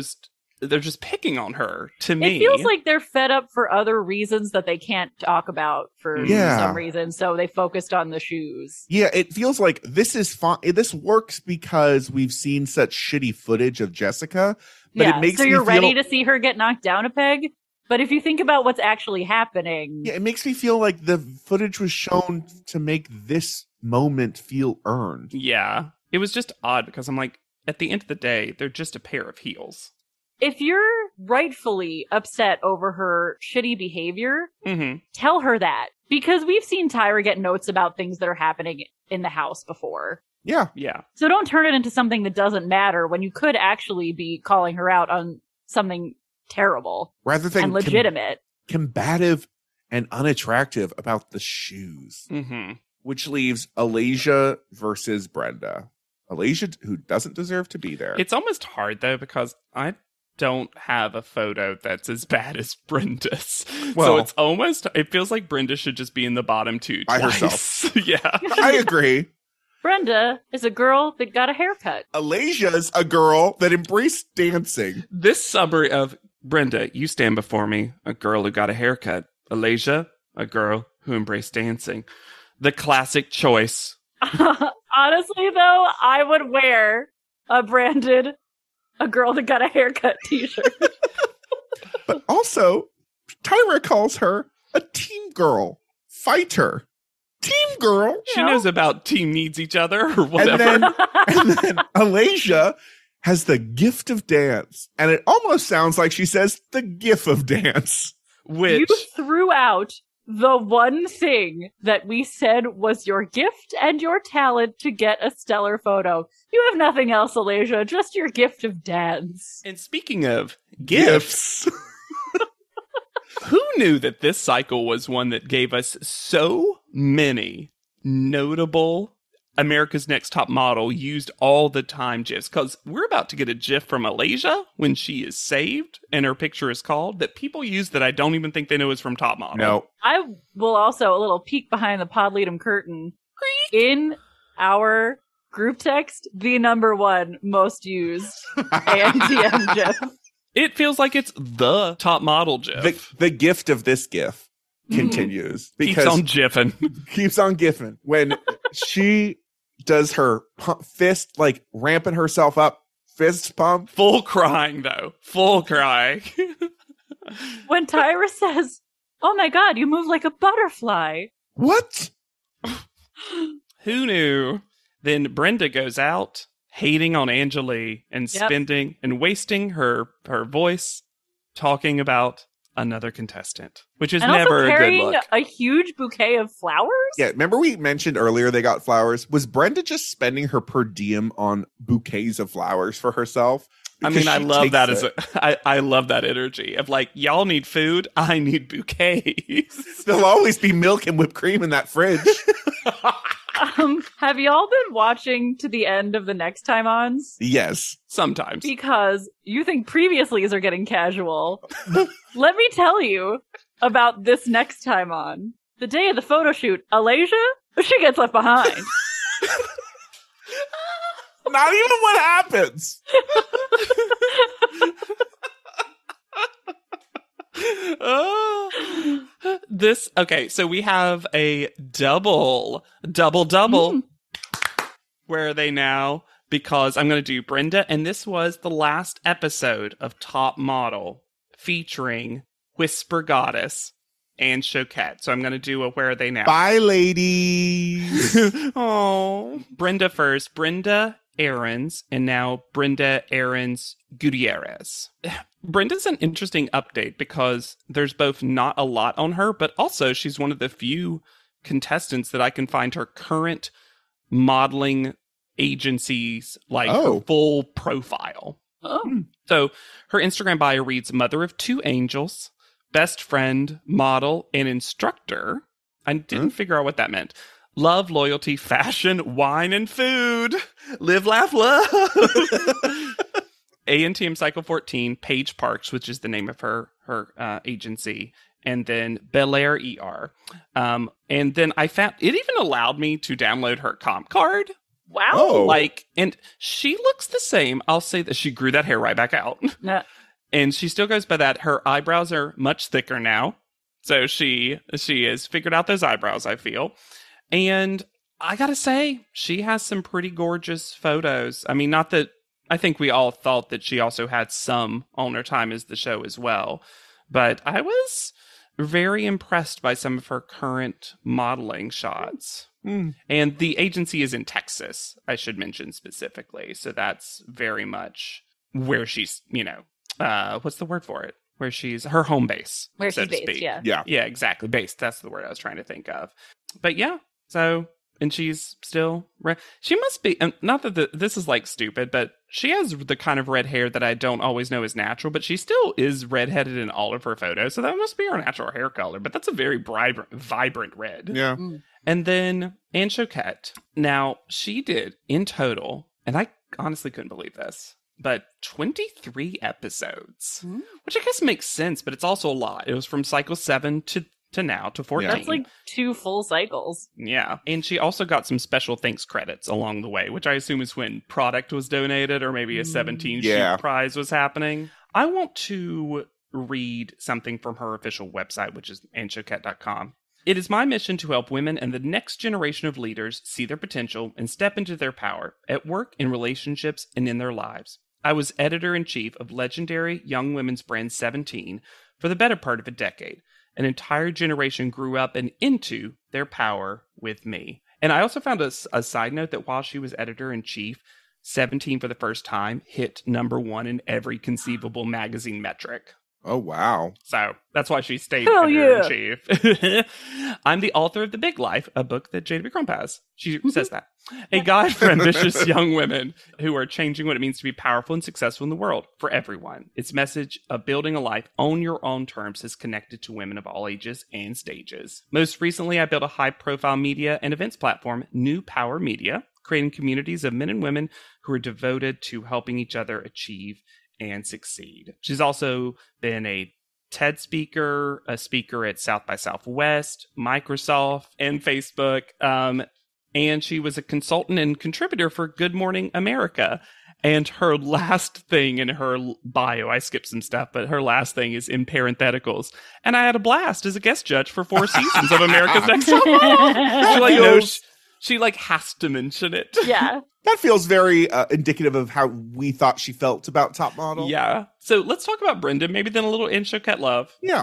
just picking on her to me. It feels like they're fed up for other reasons that they can't talk about for some reason, so they focused on the shoes. Yeah, it feels like this is fine. This works because we've seen such shitty footage of Jessica, but it makes so you're ready to see her get knocked down a peg? But if you think about what's actually happening... Yeah, it makes me feel like the footage was shown to make this moment feel earned. Yeah. It was just odd because I'm like, at the end of the day, they're just a pair of heels. If you're rightfully upset over her shitty behavior, Mm-hmm. tell her that. Because we've seen Tyra get notes about things that are happening in the house before. Yeah. Yeah. So don't turn it into something that doesn't matter when you could actually be calling her out on something terrible Rather than and legitimate. combative and unattractive about the shoes. Mm-hmm. Which leaves Alasia versus Brenda. Alasia, who doesn't deserve to be there. It's almost hard, though, because I don't have a photo that's as bad as Brenda's. Well- So it feels like Brenda should just be in the bottom two By twice. herself. Yeah. I agree. Brenda is a girl that got a haircut. Alasia's a girl that embraced dancing. This summary of Brenda, you stand before me, a girl who got a haircut. Alasia, a girl who embraced dancing. The classic choice. Honestly, though, I would wear a branded "a girl that got a haircut" t-shirt. But also, Tyra calls her a team girl. Fighter. Team girl. She knows about team needs each other or whatever. And then Alasia has the gift of dance. And it almost sounds like she says the gif of dance. Which You threw out the one thing that we said was your gift and your talent to get a stellar photo. You have nothing else, Alasia, just your gift of dance. And speaking of gifts, who knew that this cycle was one that gave us so many notable America's Next Top Model used all the time GIFs? Because we're about to get a GIF from Alasia when she is saved and her picture is called that people use that I don't even think they know is from Top Model. No. I will also, a little peek behind the Podleadum curtain. In our group text, the number one most used ANTM GIF. It feels like it's the Top Model GIF. The gift of this gif continues. Because Keeps on GIFing. keeps on gifting. When she does her fist, like ramping herself up, fist pump. Full crying, though. Full crying. When Tyra says, "Oh my god, you move like a butterfly." What? Who knew? Then Brenda goes out hating on Anjali and Yep. spending and wasting her voice talking about another contestant, which is And never also a good carrying look. a huge bouquet of flowers? Yeah, remember we mentioned earlier they got flowers? Was Brenda just spending her per diem on bouquets of flowers for herself? I mean, I Because she love that takes as I love that energy of like, y'all need food, I need bouquets. There'll always be milk and whipped cream in that fridge. Have y'all been watching to the end of the Next Time Ons? Yes. Sometimes. Because you think previouslys are getting casual. Let me tell you about this Next Time On. The day of the photo shoot, Alasia, she gets left behind. Not even what happens. Okay, so we have a double where they now, because I'm going to do Brenda, and this was the last episode of Top Model featuring Whisper Goddess and Choquette. So I'm going to do a Where Are They Now? Bye, ladies. Oh, Brenda first. Brenda Aarons, and now Brenda Aarons Gutierrez. Brenda's an interesting update because there's both not a lot on her, but also she's one of the few contestants that I can find her current modeling agencies, like her full profile. Oh. So her Instagram bio reads Mother of 2 angels, best friend, model, and instructor. I didn't figure out what that meant. Love, loyalty, fashion, wine, and food. Live, laugh, love. ANTM Cycle 14, Paige Parks, which is the name of her agency, and then Bel Air ER. And then I found it even allowed me to download her comp card. Wow. Oh. Like, and she looks the same. I'll say that she grew that hair right back out. No. And she still goes by that. Her eyebrows are much thicker now. So she has figured out those eyebrows, I feel. And I gotta say, she has some pretty gorgeous photos. I mean, not that I think we all thought that she also had some on her time as the show as well. But I was very impressed by some of her current modeling shots. And the agency is in Texas, I should mention specifically. So that's very much where she's, what's the word for it? Where she's her home base. Where so she's to based, speak. yeah. Yeah, exactly. Based. That's the word I was trying to think of. But yeah, so, and she's still, she must be, and not that this is like stupid, but she has the kind of red hair that I don't always know is natural, but she still is redheaded in all of her photos. So that must be her natural hair color, but that's a very vibrant red. Yeah. And then Anne Choquette. Now, she did in total, and I honestly couldn't believe this, but 23 episodes, which I guess makes sense, but it's also a lot. It was from cycle 7 to now, to 14. That's like 2 full cycles. Yeah. And she also got some special thanks credits along the way, which I assume is when product was donated or maybe a 17 shoot prize was happening. I want to read something from her official website, which is annechoquette.com. It is my mission to help women and the next generation of leaders see their potential and step into their power at work, in relationships, and in their lives. I was editor-in-chief of legendary young women's brand 17 for the better part of a decade. An entire generation grew up and into their power with me. And I also found a side note that while she was editor-in-chief, 17 for the first time hit number 1 in every conceivable magazine metric. Oh, wow. So that's why she stayed Hell editor-in-chief. I'm the author of The Big Life, a book that Jada B. Crump has. She says that. A guide for ambitious young women who are changing what it means to be powerful and successful in the world for everyone. Its message of building a life on your own terms is connected to women of all ages and stages. Most recently, I built a high-profile media and events platform, New Power Media, creating communities of men and women who are devoted to helping each other achieve and succeed. She's also been a TED speaker, a speaker at South by Southwest, Microsoft, and Facebook. And she was a consultant and contributor for Good Morning America. And her last thing in her bio, I skipped some stuff, but her last thing is in parentheticals. And I had a blast as a guest judge for 4 seasons of America's Next Top Model. She has to mention it. Yeah. That feels very indicative of how we thought she felt about Top Model. Yeah. So let's talk about Brenda, maybe then a little Anne Choquette love. Yeah.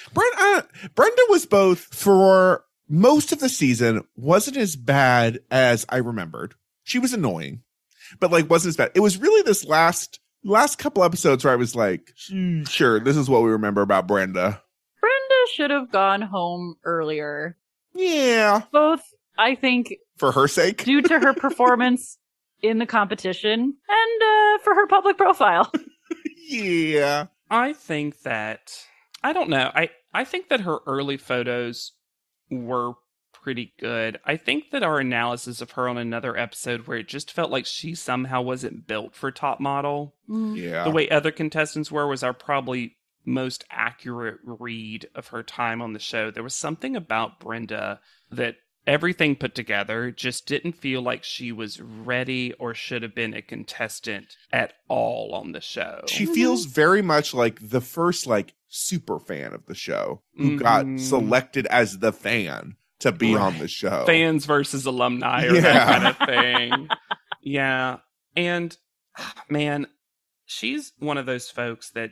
Brenda was both, for most of the season, wasn't as bad as I remembered. She was annoying, but wasn't as bad. It was really this last couple episodes where I was like, sure, this is what we remember about Brenda. Brenda should have gone home earlier. Yeah. Both, I think, for her sake, due to her performance in the competition and for her public profile. Yeah. I think that, I don't know. I think that her early photos were pretty good. I think that our analysis of her on another episode where it just felt like she somehow wasn't built for Top Model. Yeah. The way other contestants were was our probably most accurate read of her time on the show. There was something about Brenda that everything put together just didn't feel like she was ready or should have been a contestant at all on the show. She feels very much like the first super fan of the show who got selected as the fan to be on the show. Fans versus alumni or that kind of thing. Yeah. And man, she's one of those folks that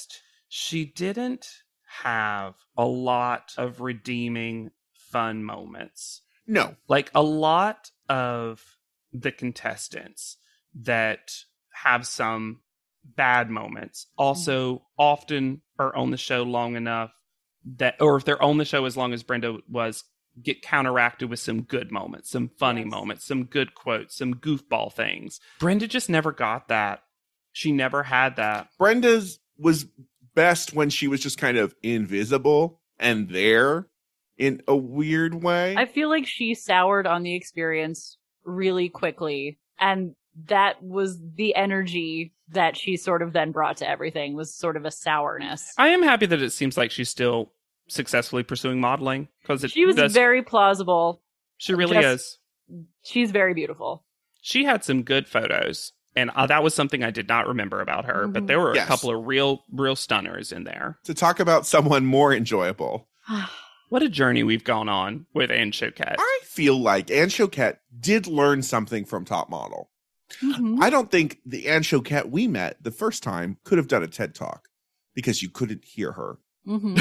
she didn't have a lot of redeeming fun moments. No. A lot of the contestants that have some bad moments also often are on the show long enough that, or if they're on the show as long as Brenda was, get counteracted with some good moments, some funny moments, some good quotes, some goofball things. Brenda just never got that. She never had that. Brenda's was best when she was just kind of invisible and there in a weird way. I feel like she soured on the experience really quickly, and that was the energy that she sort of then brought to everything, was sort of a sourness. I am happy that it seems like she's still successfully pursuing modeling. Because She was very plausible. She really is. She's very beautiful. She had some good photos, and that was something I did not remember about her. But there were a couple of real stunners in there. To talk about someone more enjoyable. What a journey we've gone on with Anne Choquette. I feel like Anne Choquette did learn something from Top Model. Mm-hmm. I don't think the Anne Choquette we met the first time could have done a TED Talk because you couldn't hear her. Mm-hmm.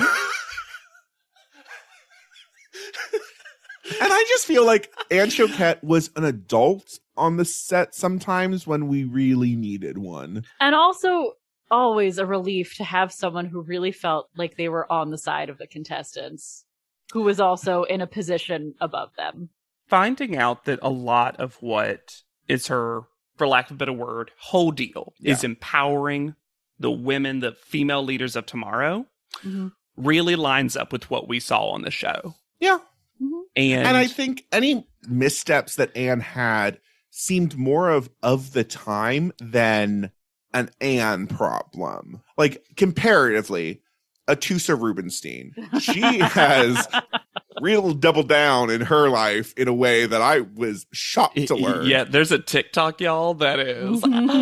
And I just feel like Anne Choquette was an adult on the set sometimes when we really needed one. And also always a relief to have someone who really felt like they were on the side of the contestants, who was also in a position above them. Finding out that a lot of what is her, for lack of a better word, whole deal is empowering the women, the female leaders of tomorrow, really lines up with what we saw on the show. Yeah. And I think any missteps that Anne had seemed more of the time than an Anne problem. Like, comparatively, Atusa Rubinstein. She has real double down in her life in a way that I was shocked to learn. Yeah, there's a TikTok, y'all, that is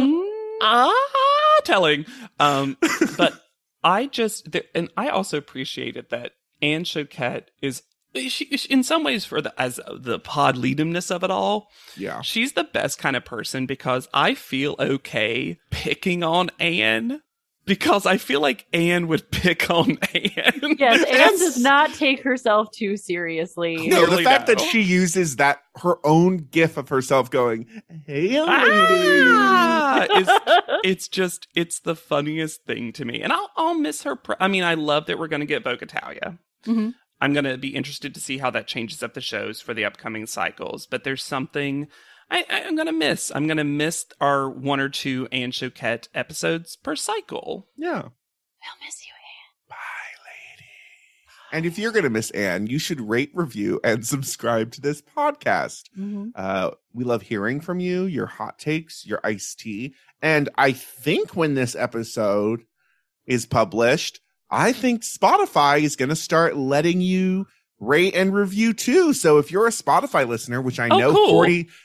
telling. But I I also appreciated that Anne Choquette is, she, in some ways, as the pod leadumness of it all, she's the best kind of person because I feel okay picking on Anne because I feel like Anne would pick on Anne. Yes, Anne does not take herself too seriously. No, the fact that she uses her own gif of herself going, "Hey, lady," it's the funniest thing to me, and I'll miss her. I mean, I love that we're going to get Vocatalia. Mm-hmm. I'm going to be interested to see how that changes up the shows for the upcoming cycles. But there's something I'm going to miss. I'm going to miss our 1 or 2 Anne Choquette episodes per cycle. Yeah. We'll miss you, Anne. Bye, lady. And if you're going to miss Anne, you should rate, review, and subscribe to this podcast. We love hearing from you, your hot takes, your iced tea. And I think when this episode is published, I think Spotify is going to start letting you rate and review too. So if you're a Spotify listener, which I know cool.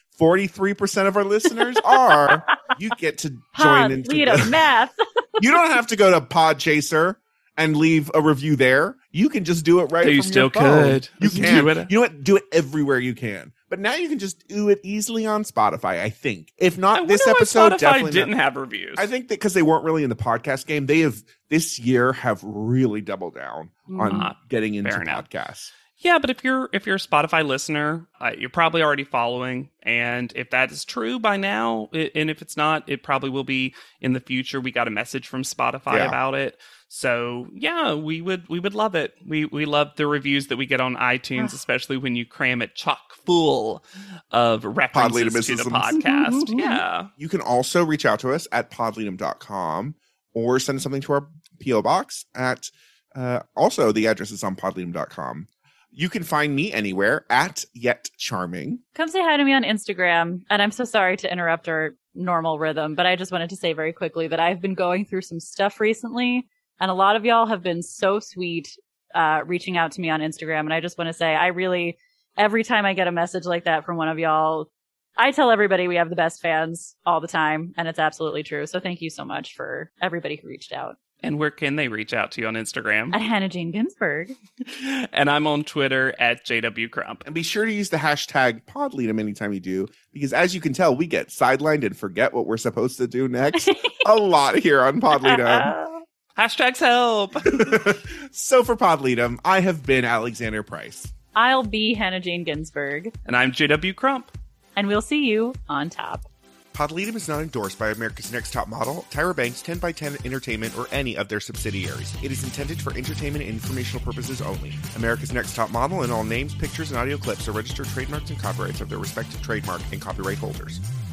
43% of our listeners are, you get to join into the math. You don't have to go to Podchaser and leave a review there. You can just do it right from your phone. You still could. You can. Do it. You know what? Do it everywhere you can. But now you can just do it easily on Spotify, I think. If not, this episode Spotify definitely didn't have reviews. I think that because they weren't really in the podcast game, they have this year have really doubled down on getting into podcasts. Yeah, but if you're a Spotify listener, you're probably already following, and if that is true by now, and if it's not, it probably will be in the future. We got a message from Spotify about it, so yeah, we would love it. We love the reviews that we get on iTunes, especially when you cram it chock full of references to the podcast. Yeah, you can also reach out to us at podleadum.com or send something to our PO box at. Also, the address is on podleadum.com. You can find me anywhere at Yet Charming. Come say hi to me on Instagram. And I'm so sorry to interrupt our normal rhythm, but I just wanted to say very quickly that I've been going through some stuff recently. And a lot of y'all have been so sweet reaching out to me on Instagram. And I just want to say, every time I get a message like that from one of y'all, I tell everybody we have the best fans all the time. And it's absolutely true. So thank you so much for everybody who reached out. And where can they reach out to you on Instagram? At Hannah Jane Ginsburg. And I'm on Twitter at JW Crump. And be sure to use the hashtag PodLeadum anytime you do, because as you can tell, we get sidelined and forget what we're supposed to do next a lot here on PodLeadum. Hashtags help. So for PodLeadum, I have been Alexander Price. I'll be Hannah Jane Ginsburg. And I'm JW Crump. And we'll see you on top. PodLeadum is not endorsed by America's Next Top Model, Tyra Banks, 10x10 Entertainment, or any of their subsidiaries. It is intended for entertainment and informational purposes only. America's Next Top Model and all names, pictures, and audio clips are registered trademarks and copyrights of their respective trademark and copyright holders.